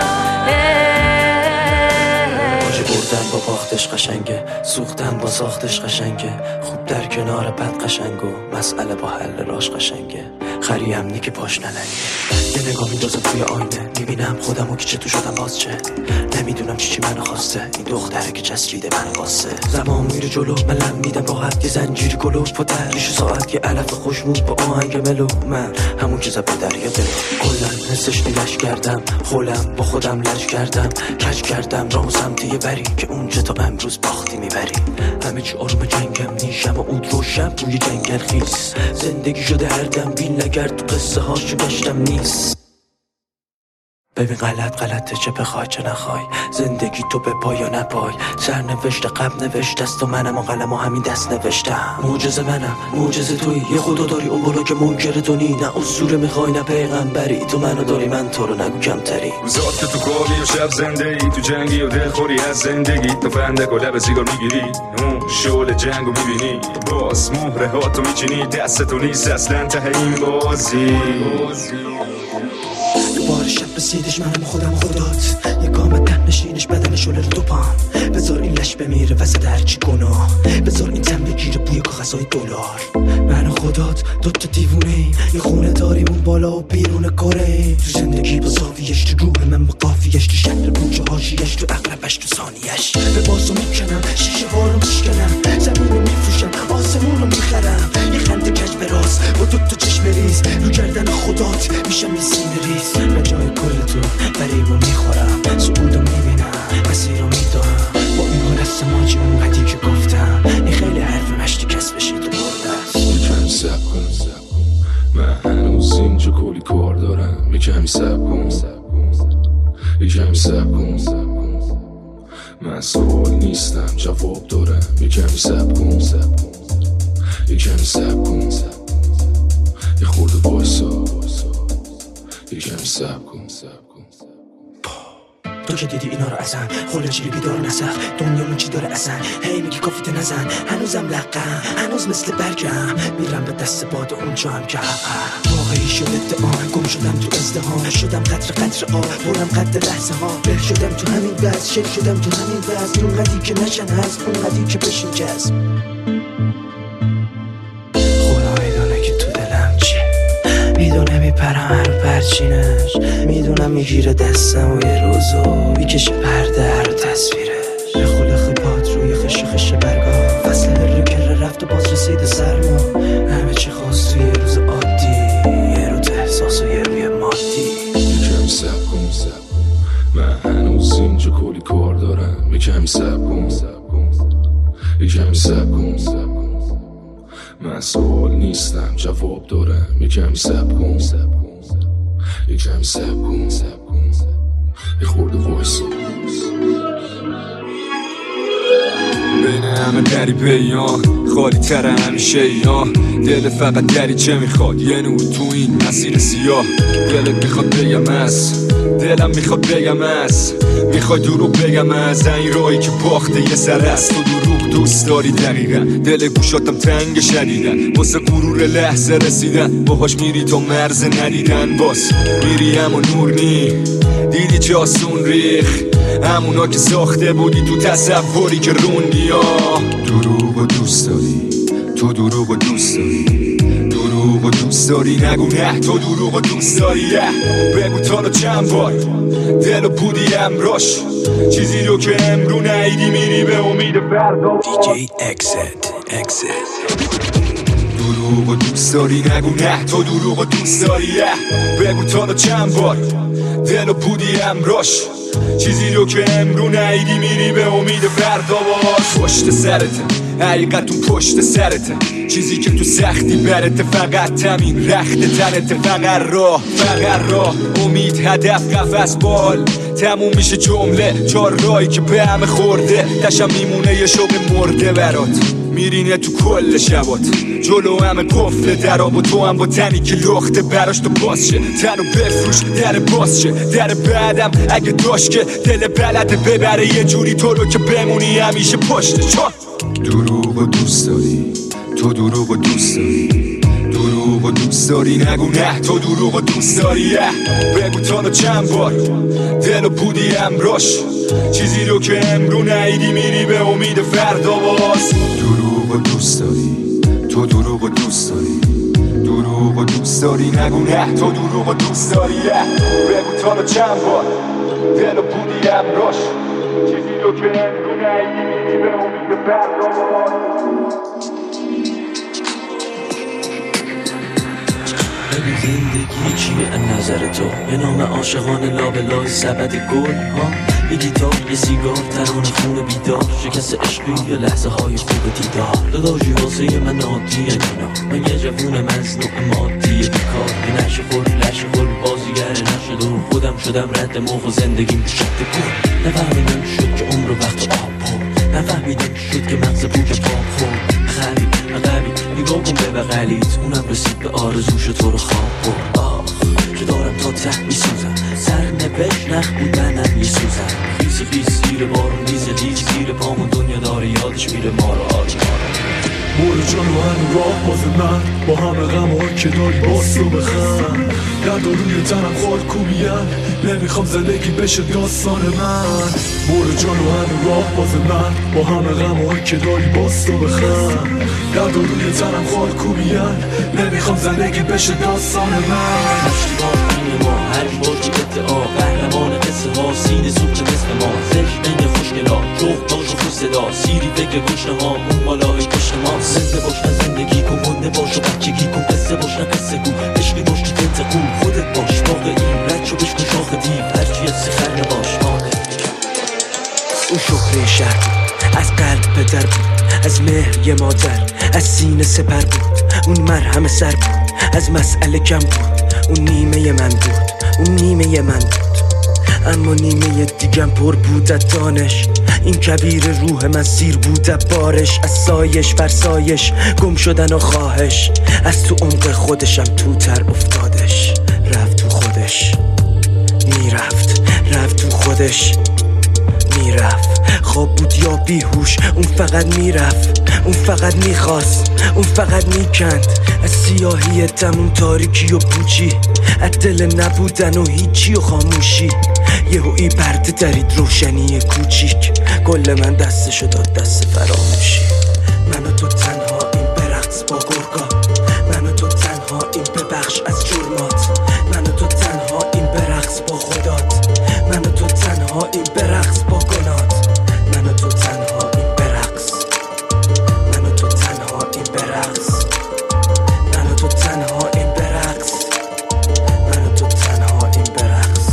باجه بردن با باختش قشنگه. سوختن با ساختش قشنگه. خوب در کنار بد قشنگ و مسئله با حل راش قشنگه. خریم نی که پاش نلنگه. یه نگاه میندازم توی آینه، میبینم خودمو که چه تو شدم باز چه. نمیدونم چی چی منو خواسته، این دختره که چسبیده منو واسه. زمان میره جلو، من لم میدم راحت، یه زنجیری گلو پتر یه ساعت، یه علف خوشمود با آهنگ ملو. من همون که زد به دریا دل کلن حسش نیلش کردم، خولم با خودم لج کردم، کج کردم راهو سمت یه بری که اونجا تا امروز باختی میبری. همه چی آروم جنگم نیشم و اون روشم روی جنگل خیس. زندگی شده هر دم بیل نگر، تو قصه هاشو گشتم نیست. ببین غلط غلطه، چه بخوای چه نخوای، زندگی تو به پای یا نپای. سرنوشت قبل نوشت است و منم و قلم و همین دست نوشتم. معجزه منم معجزه تویی، یه خدا داری اون بالا که منکر تو نی. نه اسطوره میخوای نه پیغمبری، تو منو داری من تو رو نگو کمتری. روزات که تو خوابی و شب زنده ای، تو جنگی و دلخوری از زندگی. تو فندک و لب سیگار میگیری، اون شعل جنگو میبینی، باز مهره ها تو میچینی. دست تو نیست اصلا ته این بازی. دوباره شب رسیدش منم خودم خدات، یه گام ده نشینش بدن شله رو دو پام. بذار این لش بمیره وسط هرچی گناه، بذار این تم بگیره بوی کاغذهای دلار. من و خدات دوتا دیوونه ای، یه خونه داریم اون بالا و بیرون کره. تو زندگی با زاویش، تو روح من با قافیش، تو شهر بوجه هاشیش، تو اقربش تو ثانیش. به بازو میکنم شیشه ها رو میشکنم، زمین رو میفروشم آسمون رو میخرم. یه خنده کج به راست با دوتا چشم ریز، رو گردن خدات میشم یه سینه ریز. من جای کل تو فریبو میخورم، سعودو میبینم مسیر رو میدارم. با این حال از سماجی اون قدی که گفتم، این خیلی حرف مشتی کس بشید و برده. یکمی سب کن من هنوز اینجا کلی کار دارم. یکمی سب کن یکمی سب کن من سوال نیستم جواب دارم. یکمی سب کن یکمی سب کن یه خورده بایسا، یکمی سب کن. تو که دیدی اینا رو اصلا خوله چیری بیدار نسخ، دنیامون چی داره اصلا. هی میگی کافیت نزن، هنوزم لقم، هنوز مثل برگم میرم به دست باد اونجا هم که واقعی شد ادعا. گم شدم تو ازدهام، شدم قطر قطر آب، برم قد لحظه ها. بر شدم تو همین بس، شک شدم تو همین بس. اون قدی که نشن هست، اون قدی که بشین جذب. خدا میدونه که تو دلم چی، میدونه میپرم هر پرچینش، میدونم میگیره دستم و یه روزو میکشه پرده هر تصویرش. به خل خبات روی خش خش برگاه، فصل هر کره رفت و باز رسید سرما. همه چی خواست توی یه روز عادی، یه روز احساس و یه روی مادی. یکمی سب کن من هنوز اینجا کلی کار دارم. یکمی سب کن یکمی سب کن من سوال نیستم جواب دارم. یکمی سب کن یکمی سب کن یه خورده وایسا. بین همه دری بیان خالی تر همیشه اینا. دل فقط دری چه میخواد، یه نور تو این مسیر سیاه. دلت میخواد بگم از دلم میخواد بگم از میخواد دروغ بگم از این راهی که باخته یه سر است. تو دروغ دوست داری دقیقا، دل گوشاتم تنگ شدیدن، واسه غرور لحظه رسیدن. باهاش میری تو مرز ندیدن، باز میری اما نور نی. دیدی چه آسون ریخ، همونا که ساخته بودی تو تصوری که روندی. ها دروغ و دوست داری، تو دروغ و دوست داری، دروغ و دوست داری. نگو نه تو دروغ و دوست داری. بگو تا رو چند بار دلو بودی امراش، چیزی رو که امرو نهیدی میری به امید فردا. دی جی اکسیت اکسیت. دروغ و دوست داری، نگو نه تو دروغ و دوست داری. بگو تا رو چند بار دلو بودی امراش، چیزی رو که امرو نهیدی میری به امید فردا. باز پشت سرته، حقیقتون پشت سرته، چیزی که تو سختی برته فقط همین رخت تنته. فقط راه فقط راه، امید هدف قفس بال. تموم میشه جمله چهار راهی که به همه خورده. دشم میمونه یه شوق مرده برات، میرینه تو کل شبات. جلو همه قفل دراب و تو هم با تنی که لخته براش تو باز شه. تنو بفروش در باز شه، در بعدم اگه داشت که دل بلده ببره یه جوری تو رو که بمونی همیشه پشت چا. دروغ و دوست داری، تو دروغ و دوست داری، دروغ و دوست داری. نگو نه تو دروغ و دوست داری. بگو تا رو چند بار دلو بودی امراش، چیزی رو که امرو نهیدی میری به امید فردا. باز دروغ و دوست داری، تو دروغ و دوست داری، دروغ و دوست داری نگو نه، تو دروغ و دوست داری بگو تا رو چند بار دل و بودی امراش چیزی رو که نگو نگی به امید برنامه. زندگی چیه از نظر تو؟ به نام عاشقان لابلای سبد گل ها، یه گیتار، یه سیگار، ترانه خون بیدار، شکست عشقی یا لحظه های خوب دیدار. داداشی واسه من عادیه اینا، من یه جوون مزنوع مادیه بیکار، یه نشه خور لشه خور بازیگر نشد و خودم شدم رد موق و زندگیم شد کن. نفهمیدم شد که عمر و وقت آب پر، نفهمیدم شد که مغز پوچ پاک خور. خبی غبی نگاه کن به بغلیت، اونم رسید به آرزوش تو رو خواب برد. آخ که دارم تا ته میسوزم، سر نوشت نخ بودنم میسوزم. خیس خیس زیر بارون ریز ریز زیر پامون دنیا داره یادش میره ما رو آری ما رو. مورو جان و هنو راه باز من با همه غم های که داری باز تو بخند. درد روی تنم خال کوبیان، نمیخوام زندگی بشه داستان من. مورو جان و هنو راه باز من با همه غم های که داری باز تو بخند. درد روی تنم خال کوبیان، نمیخوام زندگی بشه داستان من. پشتیبان این ما هر بار که ادعا قهرمان قصه ها، سینه سوخت مثل ما زشت بین خوشگلا جغد باش و خوش صدا، سیری فکر گشنه ها اون بالای پشت ما. زنده باش نه زندگی کن، مونده باش و بچگی کن، قصه باش نه قصه گو، عشقی باش که تنتقو، خودت باش واقعی، رد شو بشکن شاخ دیو، هرچی از سخر نباش مانه. اون شکر شهر بود، از قلب پدر بود، از مهر یه مادر، از سینه سپر بود. اون مرهم سر بود، از مسئله کم بود، اون نیمه من بود، اون نیمه من بود. اما نیمه دیگم پر بود از دانش، این کبیر روح من سیر بود از بارش. از سایش فرسایش گم شدن و خواهش، از تو عمق خودشم تو تر افتادش. رفت تو خودش میرفت، رفت تو خودش میرفت. خواب بود یا بیهوش، اون فقط میرفت، اون فقط میخواست، اون فقط میکند. از سیاهی تموم تاریکی و پوچی، از دل نبودن و هیچی و خاموشی. یهویی پرده درید روشنی کوچیک، کل من دستشو داد دست فراموشی. من و تو تنها این برقص با گرگا، من و تو تنها این ببخش از جرمات، من و تو تنها این برقص با خدات، من و تو تنها این برقص با گنات، من و تو تنها این برقص، من و تو تنها این برقص، من و تو تنها این برقص، من و تو تنها این برقص.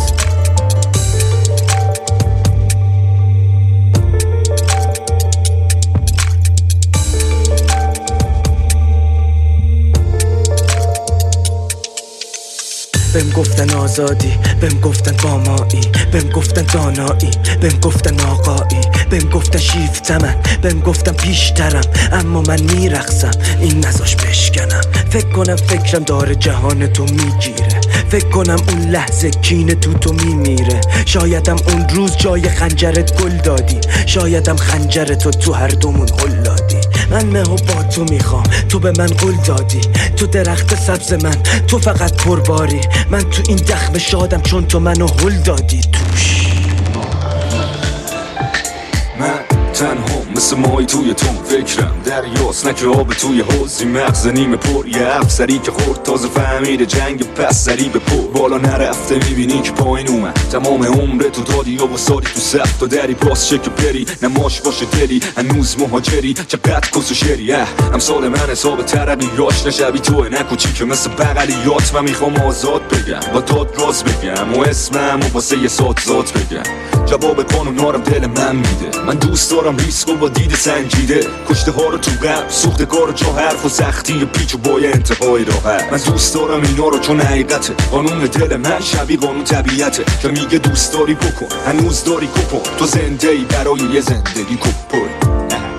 بهم گفتن آزادی، بهم گفتن بامایی، بهم گفتن دانایی، بهم گفتن آقایی، بهم گفتن شیفتمن، بهم گفتن پیشترم. اما من میرقصم این نزاش بشکنم. فکر کنم فکرم داره جهان تو میگیره، فکر کنم اون لحظه کین تو تو میمیره. شایدم اون روز جای خنجرت گل دادی، شایدم خنجرتو تو هر دومون هل دادی. من مه و با تو میخوام، تو به من قول دادی، تو درخت سبز من، تو فقط پرباری. من تو این دخمه شادم چون تو منو هل دادی توش. من تنها مثل مایی توی تون فکرم دریاست، نه که آب توی حوضی. مغز نیمه پر یه افسری که خورد تازه فهمیده جنگ پس سری به پر. بالا نرفته میبینی که پایین اومد، تمام عمر تو دادی یا واسادی تو صف تا دری باز شه که بری. نماش باشه دلی هنوز مهاجری، چقدر کس و شری. امثال من حساب ترقیاش نشبی توه، نکوچی که مثل بغلیات. من میخوام آزاد بگم با داد راز بگم و اسمم و واسه یه سات ذات بگم. جواب قانونارم دل من میده، من دوست دارم ریسک و با دید سنجیده. کشته ها رو تو قلب، سوخته کار و جا حرف و سختی پیچ و بای انتهای راحت. من دوست دارم اینا رو چون حقیقته، قانون دل من شبیه قانون طبیعته که میگه دوست داری بکن، هنوز داری کپون. تو زنده ای برای یه زندگی کپون.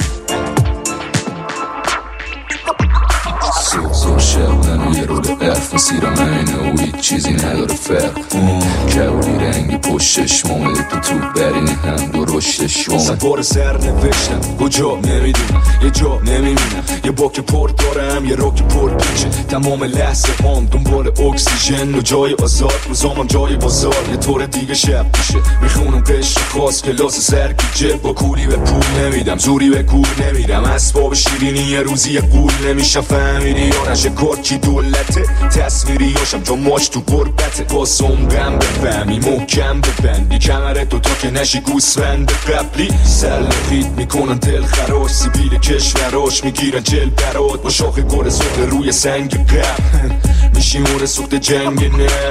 صبح شبنن یه رول قرف مسیرم اینه و هیچ چیزی نداره فرق. کبولی رنگی پشت چشمامه تو تو برینه هم درشت پشتش بومه. صد بار سر نوشتم کجا نمیدونم، یه جا نمیبینم، یه باک پر دارم یه راک پر پیچه. تمام لحظه هم دنبال اکسیژن و جای آزاد، روزامم جای بازار یه طور دیگه شب میشه. میخونم قشر خاص کلاس سرگیجه، با کولی به پول نمیدم زوری به گور نمیدم. اسباب شیرینی یه روزی یه قول نمیشم، فهمیدی یا نشه کارچی دولته. تصویری هاشم جا ماش تو قربته، باسم غم بفهمی محکم ببندی کمره دوتا که نشی گوسفند قبلی. سلخید میکنن دل خراش، سیبیل کشوراش میگیرن جل برات با شاخ گل سخت روی سنگ قبل. میشی مور سخت جنگ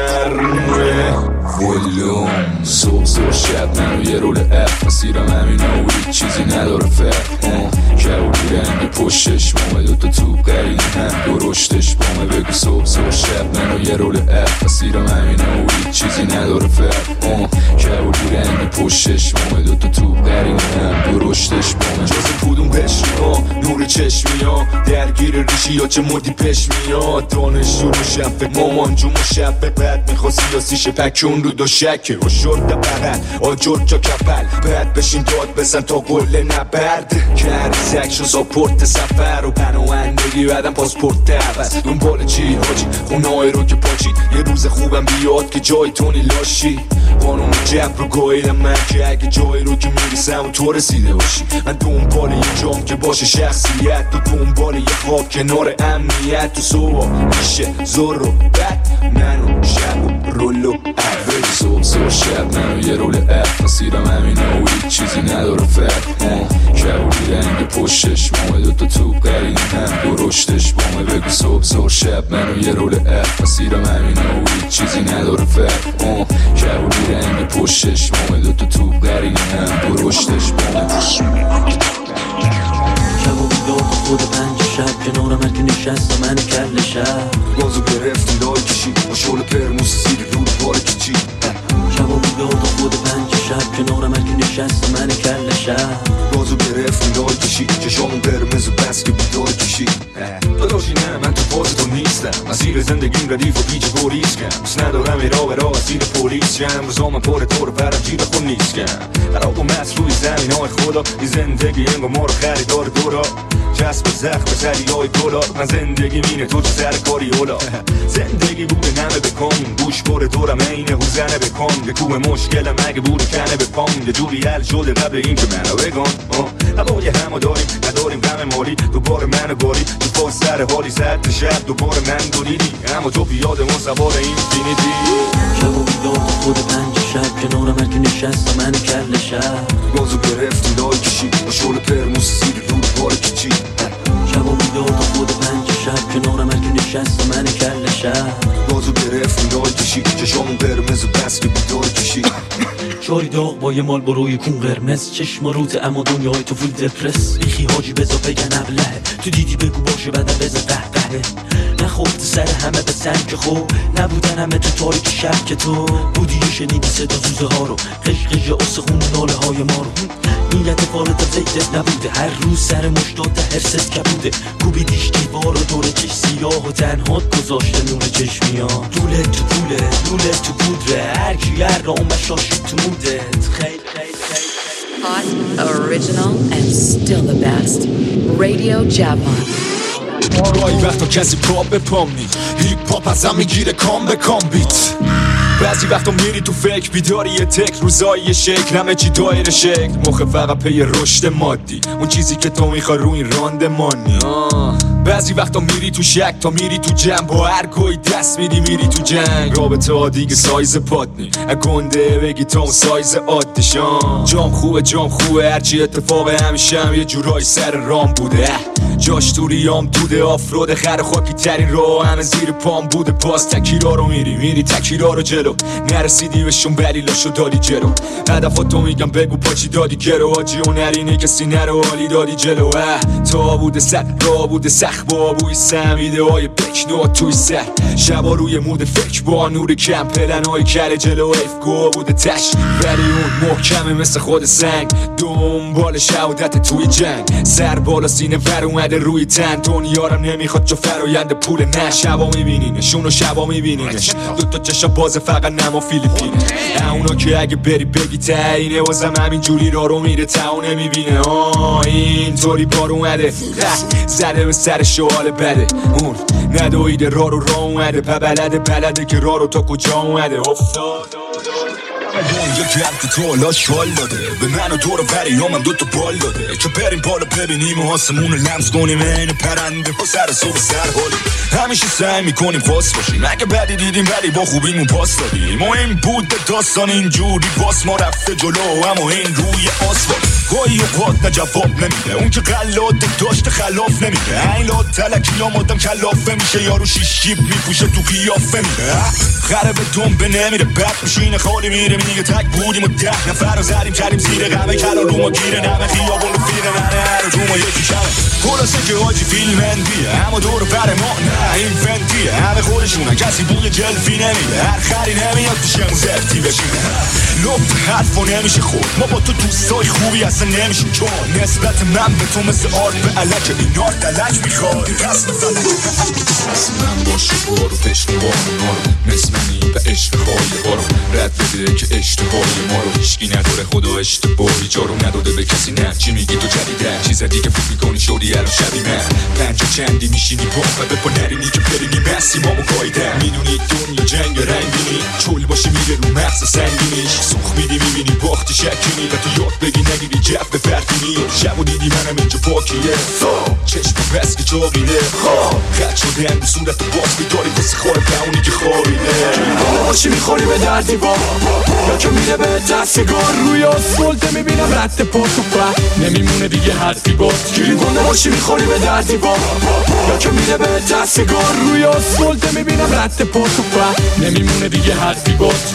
نرمه ولوم صبح صبح شب منو یه رول اف مسیرم همینه و هیچ چیزی نداره فرق. کبولی رنگ پشتش بومه، دوتا توب قریلی هم درشتش بومه. بگو صبح صبح شب منو یه رول اف مسیرم همینه و هیچ چیزی نداره فرق. کبولی رنگ پشتش بومه، دوتا توب قریلی هم درشتش بومه. جز کدوم قشری ها نور چشمی ها درگیر ریشی ها چه مردی پش میاد. دانشجو مشفق مامان جو مشفق بعد میخوا سیاسیشه پکون رو دو شکه و شرد بغل آجر جا کپل بعد بشین داد بزن تا قله نبرد. کردی سکشن ساپورت سفر و پناهندگی بعدم پاسپورت عوض. دنبال چی حاجی خونای رو که پاچید، یه روز خوبم بیاد که جای تونی لاشی. قانون جب رو گاهیدم من که اگه جایی رو که میریسم و تو رسیده باشی. من دنبال یه جام که باشه شخصیت، تو دنبال یه خواب کنار امنیت. تو صبح میشه زور و بد منو شب و رول و عوض. صبح صبح شب منو یه رول اف مسیرم همینه و هیچ چیزی نداره فرق. کبولی رنگ پشتش بومه، دوتا توب قریلی هم درشتش بومه. بگو صبح صبح شب منو یه رول اف مسیرم همینه و هیچ چیزی نداره فرق. کبولی رنگ پشتش بومه، دوتا توب قریلی هم درشتش بومه. داد خود پنج شب کنارم هر که نشست من کل شب. گازو گرفتیم دای کشید با شل پرموز سیری رود بار کچید. شبابی داد خود پنج شب کنارم هر که نشست من کل شب. گازو گرفتیم دای کشید چشامون قرمز و بس که بیدار کشید. داداشی نه من تو فاز تو نیستم، مسیر زندگیم ردیف و پیچ گوریز کم. بس ندارم ایرا برا از زیر پولیس شم، روزام پر طور پرم جیر خون نیست کم. خراب و مست روی زمین های خدا، این زندگی انگو ما رو خریدار دورا. جسب زخم سری های دولار، من زندگی مینه تو چه سر کاری اولا. زندگی بوده نمه بکن گوش پر دورم اینه حوزنه بکن. یه کوه مشکلم اگه بوده کنه بپام، یه جوری حل شده قبل این که منو بگن. هوای همو داریم نداریم غم مالی، دوباره منو گاری تو فاز سر حالی زد شب دوباره من دوریدی. اما تو بیاد ما سوار این فینیتی. شبابی داد خود پنج شب کنارم هر که نشست من کل شب. گازو گرفتیم دای کشید با شل پرموز سیری رود بار کچید. شبابی داد خود پنج شب کنارم هر که نشست من کل شب. گازو گرفتیم دای کشید چشامون قرمز و بس که بیدار کشید. چای داغ با یه مال بروی کون قرمز، چشم روت اما دنیای تو فول دپرس. بیخی حاجی بزا بگن ابله، تو دیدی بگو باشه بعدم بزا قهقهه. نخورد سر همه به سنگ خوب، نبودن همه تو تاریک شب که تو بودی و شنیدی صدا زوزه ها رو، قشقش استخون ناله های ما رو. نیت فارتم زیدت نبوده، هر روز سر مشتات هرست کبوده. کوبیدیش دیوار و دور چش سیاه و تنهات گذاشته نور چشمیا. دوله تو پوله دوله تو پودره، هر کی هر را مشاشی تو مودت. خیلی خیلی خیلی Hot, original and still the best. Radio Javan. گاهی وقتا کسی پا به پام نی، هیپ هاپ ازم میگیره کام به کام بیت. بعضی وقتا میری تو فکر بیداری یه تک روزایی یه شکل همه چی دایر شکل. مخه فقط پی رشد مادی، اون چیزی که تو میخوای رو این راندمانی. بعضی وقتا میری تو شک تا میری تو جنب، با هر گوی دست میدی میری تو جنگ. رابطه ها دیگه سایز پات نی، گنده بگی تا اون سایز عادیشان. جام خوبه جام خوبه هرچی اتفاق همیشه هم یه جورایی سر رام بوده. جاش تو ریام دوده آفرود خر خاکی ترین راه همه زیر پام بوده. باز تکیرا رو میری میری تکیرا رو جلو، نرسیدی بهشون بلیلاشو دادی جلو. هدفاتو میگم بگو پاچی دادی گرو، آجی و نرینه کسی نرو حالی دادی جلو. تا بوده صد را بوده سخت با بوی سمیده های بکنو توی سر. شبا روی مود فکر با نور کم پلن های کل جلو ایف گو بوده تش، ولی اون محکمه مثل خود سنگ. دنبال شهادت توی جنگ، سر بالا سینه ور اومد زده روی تن دنیارم نمیخواد چو فراینده پول نه شبا میبینینشون و شبا میبینینش دوتا چشا باز فقط نما فیلیپینه اونا که اگه بری بگی تاینه واسم همین جوری را رو میره تا نمیبینه آه اینطوری بار اومده زده به سر شوال بده اون ندویده را رو را اومده پا بلده بلده که را رو تا کجا اومده افتاد اونجا گرد تو لاش حال داده به من و دور بری یا من دوتا بال داده که بریم بالا ببینیم و آسمون لمس کنیم این پرنده با سر صبح سر حالی همیشه سعی میکنیم پاس باشیم اگه بدی دیدیم ولی با خوبیمون پاس دادیم مهم بود به داستان اینجوری باس ما رفته جلو اما این روی آسفالت گاهی اوقات نه جواب نمیده اون که قلاده داشته خلاف نمیده این لات تلکی ها مادم کلافه میشه یارو شیش جیب میپوشه تو قیافه میده خره به دنبه نمیره بد میشینه خالی میره میگه تک بودیم و ده نفر رو زدیم کردیم زیر غمه کلا رو ما گیره نمه خیابون و فیره نره هر رو ما یکی کمه خلاصه که حاجی فیلم اندیه اما دور بر ما نه این فندیه همه خودشونن کسی بوی جلفی نمیده هر خری نمیاد پیشمون زفتی بشینه لبت حرفا نمیشه خود ما با تو دوستای خوبی اصلا نمیشیم چون نسبت من به تو مثل آرد به علک این آرد دلک میخواد قصد فلک من باشه بارو پشت بارو نارو مثل منی به عشق های بارو رد بده که اشتباهی ما رو هیچکی نداره خدا اشتباهی جارو نداده به کسی نه چی میگی تو جدیدن چیز دیگه فکر میکنی شدی الان شبی من پنجا چندی میشینی با و به پا نرینی که برینی بسی ما مقایدن میدونی دنیا جنگ رنگینی چول باشی میره رو مغز سنگینیش سوخ میدی میبینی باختی شکنی و تو یاد بگی نگیری جف به فردینی شب و دیدی منم اینجا پاکیه چشم بس که جاقیده خد شده هم به صورت باز بیداری واسه خواه بهونی که خوابیده باشی میخوری به دردی با یا که میده به دستگار روی آسفالت میبینم رد پا تو پر نمیمونه دیگه حرفی بات گیری کنده باشی میخوری به دردی با یا که میده به دستگار روی آسفالت میبینم رد پا تو پر نمیمونه دیگه حرفی بات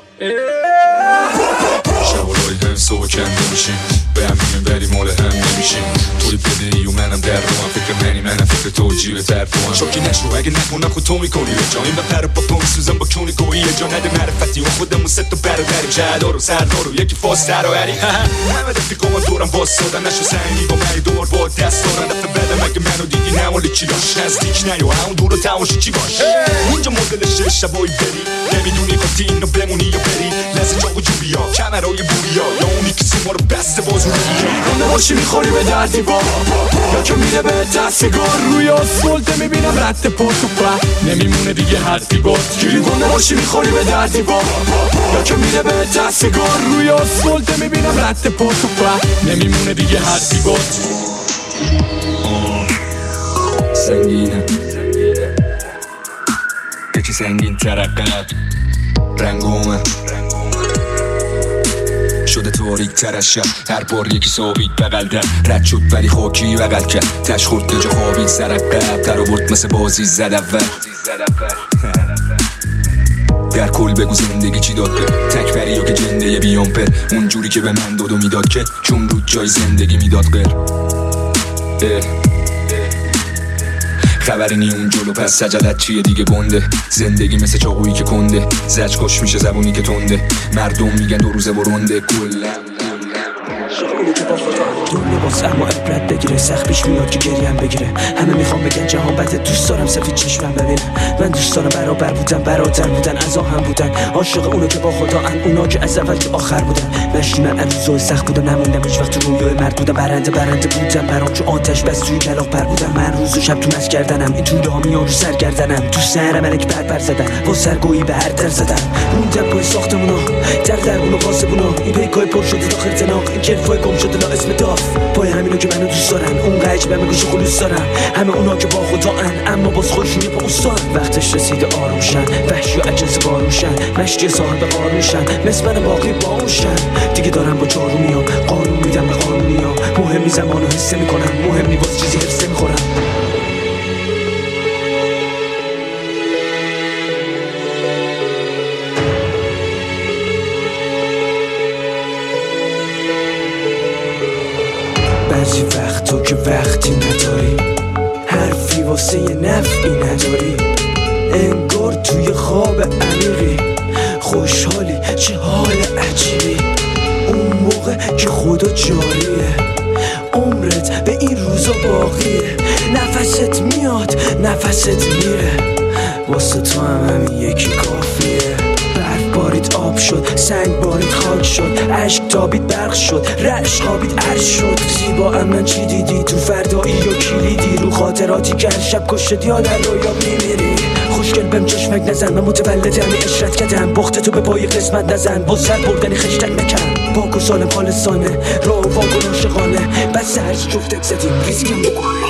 شوالای هم صبح کنده میشیم به هم میگم بری مال هم نمیشیم توی بده ای و منم در رو هم فکر منی منم فکر تو جیب تر تو هم شاکی نشو اگه نکنم خود تو میکنی به جا این بپر با پا میسوزم با کونی گویی جا نده معرفتی و خودمون ست و برادریم شهدار و سردار و یکی فاستر و هری همه دفتی من دورم باز سادن نشو سنگی با منی دور با دست دارن دفت بدم اگه منو دیدی نمالی چی داشت نزدیک نیا همون دور و تماشی چی باش اونجا مدلش شبایی بری نمیدونی خواهی اینو بمونی یا بری لحظه جا و جوبی ها کمرهای بوری ها یا اونی که سیما رو بسته بازو رو کنده باشی میخوری به دردی با یا که میده به دستگار روی آسفالت میبینم رد پا تو پر نمیمونه دیگه حرفی بات گیری کنده باشی میخوری به دردی با یا که میده به دستگار روی آسفالت میبینم رد پا تو پر نمیمونه دیگه حرفی بات سنگینه یکی سنگین ترقب رنگومه شده تاریک تر از شب هر بار یکی ثابت بغل در رد شد ولی خاکی بغل کرد تش خورد جا خوابید سر قب در آورد مثل بازی زد اول در کل بگو زندگی چی داد به تک پریا که جنده بیام پر اونجوری که به من داد و میداد که چون رود جای زندگی میداد غیر خبری نی اون جلو پس سجلت چیه دیگه گنده زندگی مثل چاقویی که کنده زج کش میشه زبونی که تنده مردم میگن دو روزه برونده کلا دنیا باز اما عبرت بگیره سخت پیش میاد که گریم بگیره همه میخوام بگن جهان بده دوست دارم سفید چشمم ببینم من دوست دارم برابر بودن برادر بودن از آهن بودن عاشق اونو که با خدا ان اونا که از اول که آخر بودن مشتی من روزای سخت بودم نموندم هیچ وقت تو رویای مرد بودم برنده برنده بودم برام چون آتش بس توی کلاغ پر بودم من روز و شب تو مس کردنم این طول ها میان رو سر گردنم تو سرم الک بر بر زدن با سرگویی به هر در زدن موندم پای ساختمونا در درمون و قاسبونا این پیکای پر شده داخل تناق این کلفای گم شده لا اسم داف پای همینو که منو دوست دارن اون قیچ به گوش خلوص دارن همه اونا که با خدا ان اما باز خودشون یه پا استان وقتش رسیده آرومشن وحشی و عجز باروشن مشتی صاحب قانونشن مثل من باقی باوشن دیگه دارم با چارو میام قانون میدم به قانونی ها مهم نی زمانو حسه میکنم مهم نی باز چیزی حفظه میخورم بعضی وقت تو که وقتی نداری حرفی واسه یه نفعی نداری انگار توی خواب عمیقی خوشحالی چه حال عجیبی اون موقع که خدا جاریه عمرت به این روز تو باقیه. نفست میاد نفست میره، واسه تو هم همین یکی کافیه. برف بارید آب شد، سنگ بارید خاک شد، عشق تابید برق شد، رعش خوابید عرش شد. زیبا اما چی دیدی تو فردایی یا کلیدی؟ رو خاطراتی که هر شب کشت یا در رویا میمیری. خوشگل بهم چشمک نزن، من متولد همین اشرت کردم. بخت تو به پای قسمت نزن، با سر بردنی خشتک مکن. باکو سالم خالصانه، راه و واگن عاشقانه. بس هرچی جفتک زدیم ریسکم بکنه.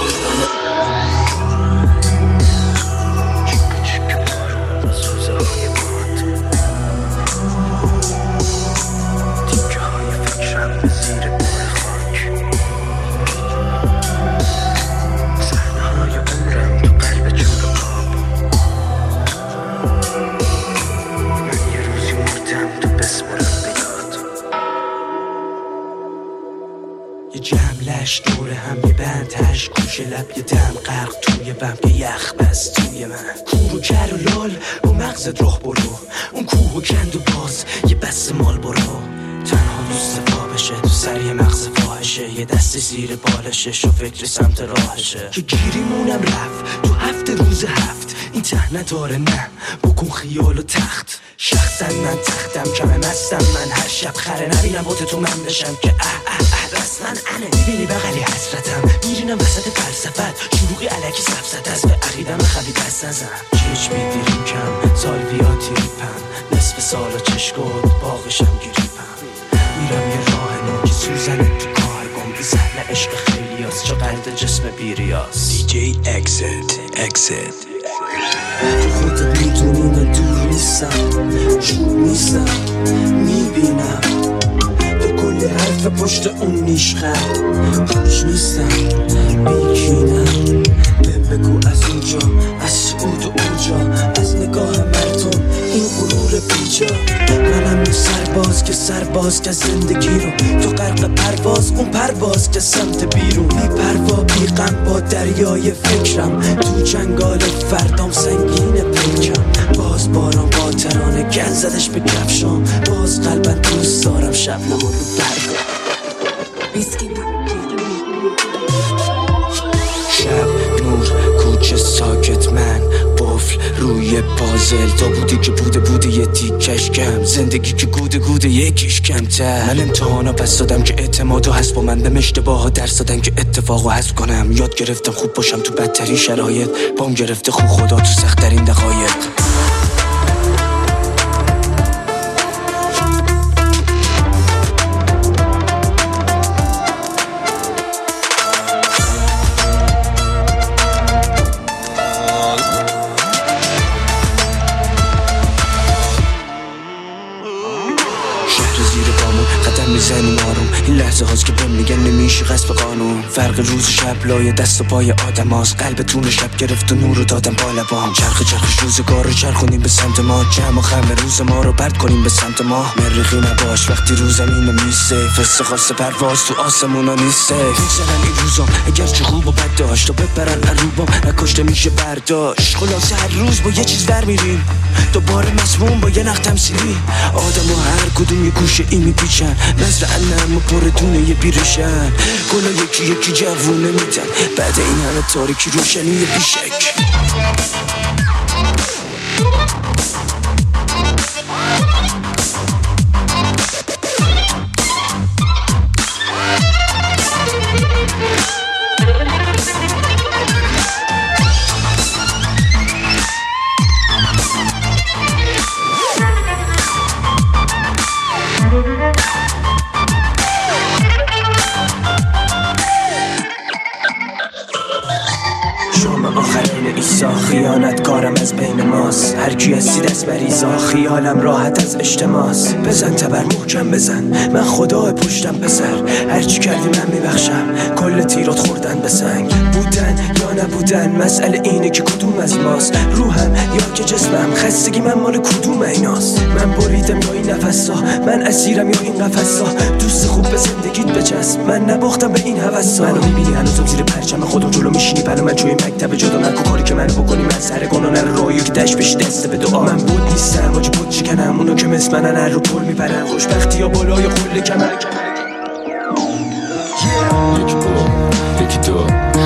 یه جملش دوره هم یه بند هش گوشه لب یه دم غرق توی بم یه یخ بست توی من. کور و کر و لال با مغزت راه برو، اون کوه و کند و باز یه بس مال برو. تنها دوست پا بشه تو سر یه مغز فاحشه، یه دست زیر بالشش و فکر سمت راهشه. که گیریمونم رفت تو هفت روز هفت، این ته نداره نه بکن خیال و تخت. شخصا من تختم کمه مستم من، هر شب خره نبینم بوت تو من بشم که اه اه اه رسمن انه. میبینی بغلی حسرتم میرینم وسط فلسفت، شلوغی علکی سبزت از به عقیدم خبی دست نزن. چشم بیدیریم کم سالویاتی ریپم، نصف سالا چشکود باقشم گریپم. میرم یه راه نو که سوزنه تو کارگم، بی زهن عشق خیلی هست چه قلد جسم بیریاست. دی جی اکزت اکزت تو خودت میدونی من دور نیستم، جور نیستم میبینم به کلی حرف پشت اون نیشخم. خوش نیستم بیکینم، بهم بگو از اونجا از سعود و اونجا، از نگاه مردم این غرور بیجا. منم اون سرباز که سرباز که زندگی رو تو غرق پرواز، اون پرواز که سمت بیرون. بی پروا بی غم با دریای فکرم، تو جنگال فردام سنگین پیکم. باز باران با ترانه گل زدش به کفشام، باز قلبن دوست دارم شب نمو رو برگم. شب نور کوچه ساکت، من قفل روی پازل. تا بودی که بوده بوده یه تیکش کم، زندگی که گوده گوده یکیش کمتر. من امتحانا پس دادم که اعتمادو هست با من، بهم اشتباها درس دادن که اتفاقو حذف کنم. یاد گرفتم خوب باشم تو بدترین شرایط، بام گرفته خوب خدا تو سخت‌ترین دقایق. میزنیم آروم، این لحظه هاست که بهم میگن نمیشه غصب قانون. فرق روز و شب لایه دست و پای آدم هاست، قلبتون شب گرفت و نور رو دادم بالا بام. چرخ چرخش روزگار رو چرخونیم به سمت ما، جمع و خم روز ما رو برد کنیم به سمت ما. مریخی نباش وقتی رو زمین میسته، فسته خواست پرواز تو آسمونا نیسته. میگذرن این روزام اگر چه خوب و بد داشت، تا ببرن عروبام نکشته میشه برداشت. خلاصه هر روز با یه چیز در میریم، دوباره مسموم با یه نخ تمثیلی. آدم ها هر کدوم یه گوشه ای میپیچن، نظر انم و پردونه یه بیرشن. گلا یکی یکی جوونه میدن، بعد این همه تاریکی روشنی یه بیشک. خیانت کارم از بین ماست، هر کی هستی دست بریزا، خیالم راحت از اجتماس. بزن تبر محکم بزن، من خدا پشتم پسر، هرچی کردی من میبخشم. کل تیرات خوردن به سنگ، بودن یا نبودن مسئله اینه که کدوم از ماست. روحم یا که جسمم، خستگی من مال کدوم ایناست. من بریدم یا این نفسا، من اسیرم یا این قفسا. دوست خوب به زندگیت بچسب، من نباختم به این هوسا. منو میبینی هنوزم زیر پرچم خودم جلو میشینی، برای من توی مکتب جدا نکن کاری که منو بکنی. من سر گناه نره راهی که دشت بشی دست به دعا. من بود نیستم واجه بود شکنم، اونا که مثل منن هر رو پول میبرن. خوشبختی یا بالای قله کمر. یکی با یکی تو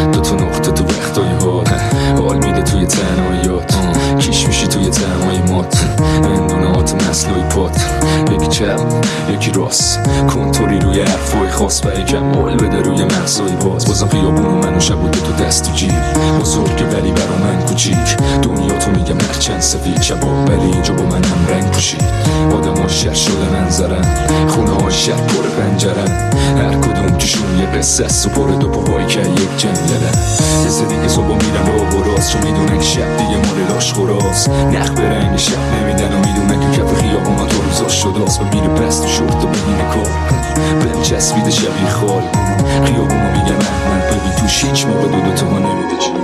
شب یکی راست کنتوری روی حرفای خاص و یکم قول بده روی مغزای باز. بازم خیابون و من و شب بوده تو دست تو جیب بزرگه ولی برا من کوچیک. دنیا تو میگم هرچند سفید شبا ولی اینجا با من هم رنگ پوشید. آدم ها شر شده منظرن خونه ها شر پر پنجرن. هر کدوم کشون یه قصه است و پر دو پاهایی که یک جنگلن. یه سه دیگه صبح میرن راه و راست چون میدونن که شب دیگه مال لاش خوراست. نخ به رنگ شب نمیدن و میدونن که کف خیابونا تو روزاش شداست. و میره پس تو شورت و ببینه کار بهم چسبیده شبیه خال. خیابونا میگن احمد ببین توش هیچ موقع دو دو تا ها نمیده چی.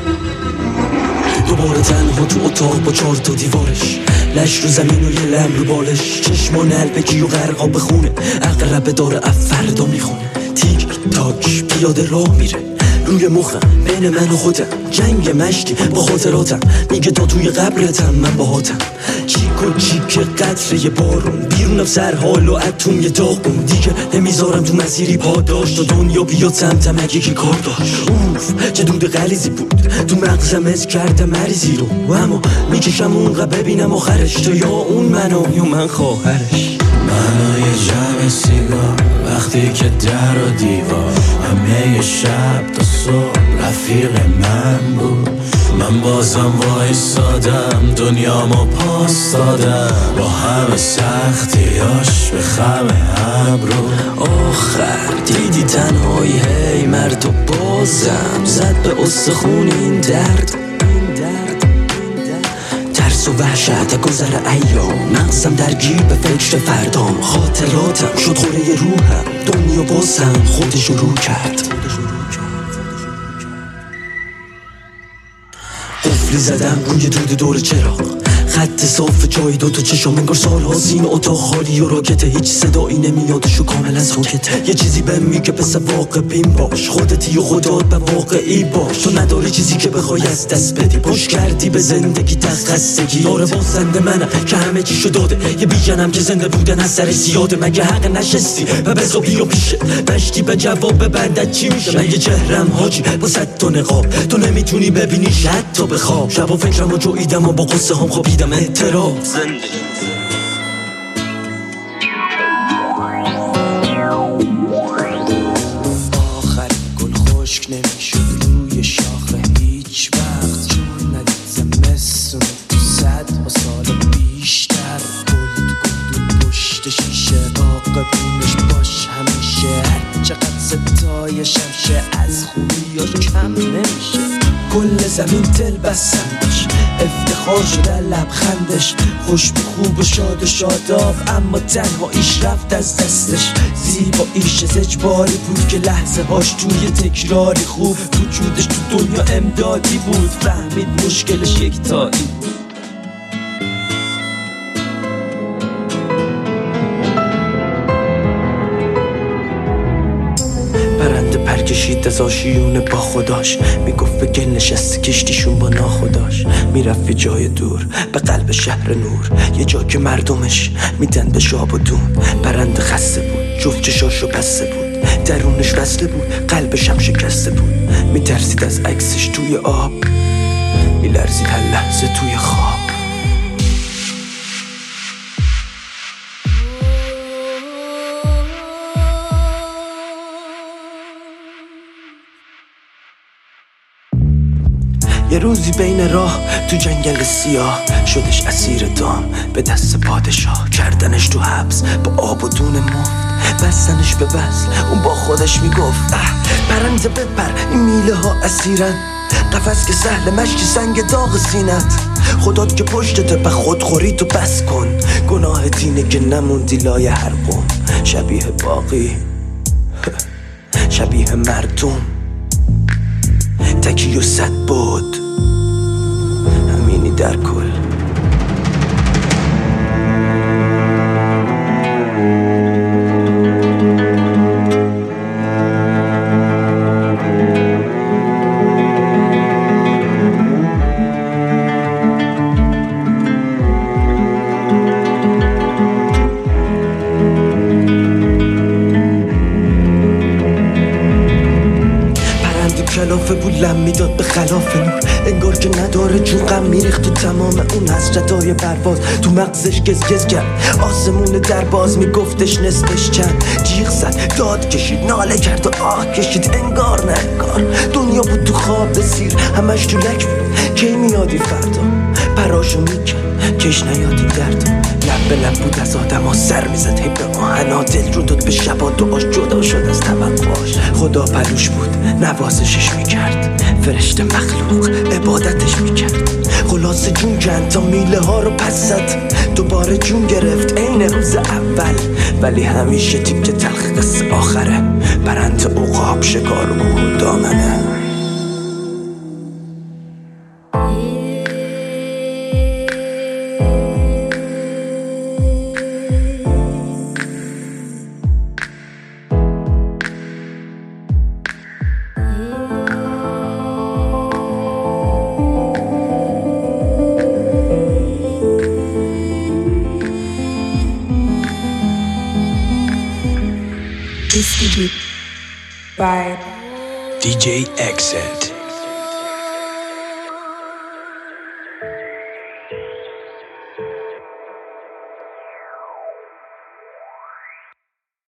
دوباره تنها تو اتاق با چهار تا دیوارش، لش رو زمین و یه لم رو بالش. چشما نلبکی و غرقا بخونه، اقربه داره افردا میخونه. تیک تاک پیاده راه میره روی مخم بین من و خودم. جنگ مشتی با خاطراتم میگه تا توی قبرتم من باهاتم. چیک و چیک قطره بارون بیرونم سر حال و اتم یه داغون. دیگه نمیذارم تو مسیری پاداش تا دنیا بیاد سمتم اگه که کار داشت. اوف چه دود غلیظی بود تو مغزم از کردم مریضی رو. و اما میکشم اونقدر ببینم آخرش تو یا اون منو یا من خواهرش. منو یه جمع سیگار وقتی که در و دیوار همه شب تا صبح رفیق من بود. من بازم وایسادم دنیامو پاس دادم با همه سختیاش به خم ابرو. آخر دیدی تنهایی هی مرد و بازم زد به استخون این درد. ترس و وحشت گذر ایام مغزم درگیر به فکر فردام. خاطراتم شد خوره روحم دنیا بازم خودشو رو کرد. قفلی زدم روی دود دور چراغ، خط صاف جای دوتا چشم انگار سالها سین اتاق خالی و راکته. هیچ صدایی نمیادش و کاملا ساکته. یه چیزی بهم میگه پس واقع بین باش، خودتی و خودات به واقعی باش. تو نداری چیزی که بخوای از دست بدی، پشت کردی به زندگی تخصگی. داره بازنده منم که همه چی شو داده، یه بیجنم که زنده بودن از سر زیاده. مگه حق نشستی و بزا بیا پیشه بشتی به جواب ببندت چی میشه. من یه چهرم حاجی با صد تا نقاب، تو نمیتونی ببینی شد تا بخواب. شب و فکرم و جویدم و با قصه هم خوابیدم. احترام آخر گل خشک نمیشد روی شاخه هیچ وقت، چون ندید زمستون تو صد و سال بیشتر. گل تو گل پشت شیشه راقبونش باش همیشه. هر چقدر ستایشم شه از خوبیاش کم نمیشه. کل زمین دل بسندش افتخار شده لبخندش. خوش به خوب و شاد و شاداب اما تنهاییش رفت از دستش. زیباییش از اجباری بود که لحظه هاش توی تکراری خوب. وجودش تو دنیا امدادی بود، فهمید مشکلش یک تایی. پرنده پرکشید از آشیونه با خداش، میگفت به گل نشسته کشتیشون با ناخداش. میرفت یه جای دور به قلب شهر نور، یه جا که مردمش میدن به شاب و دون. پرنده خسته بود، جفت چشاشو بسته بود، درونش وصله بود، قلبش هم شکسته بود. میترسید از عکسش توی آب، میلرزید هر لحظه توی خواب. یه روزی بین راه تو جنگل سیاه شدش اسیر دام به دست پادشاه. کردنش تو حبس با آب و دون مفت، بستنش به وصل اون با خودش میگفت اه پرنده بپر این میله ها اسیرن. قفس که سهل مشکی سنگ داغ سینت. خدات که پشتته به خودخوری تو بس کن. گناه دینه که نموندی لای هر قوم. شبیه باقی شبیه مردم، تکی و صد بود همینی در کل. کلافه بود لم میداد به خلاف نور، انگار که نداره جون غم میریخت تو تمام اون حسرتای پرواز، تو مغزش گز گز کرد آسمون در باز میگفتش نصفش چند، جیغ زد داد کشید ناله کرد و آه کشید، انگار نه انگار دنیا بود تو خواب سیر، همش تو لک بود کی میادی فردا، پراشو میکرد کش نیادی درد، لب به لب بود از آدم ها سر میزد هی به آهنا، دل رو داد به شبا دعاش جدا شد از توقعاش، خدا پلوش بود نوازشش میکرد، فرشته مخلوق عبادتش میکرد، خلاصه جون کند تا میله ها رو پس زد، دوباره جون گرفت عین روز اول، ولی همیشه تیکه تلخ قصه آخره، برنت عقاب شکار و کوه دامنه. Distributed by دی جی Exit.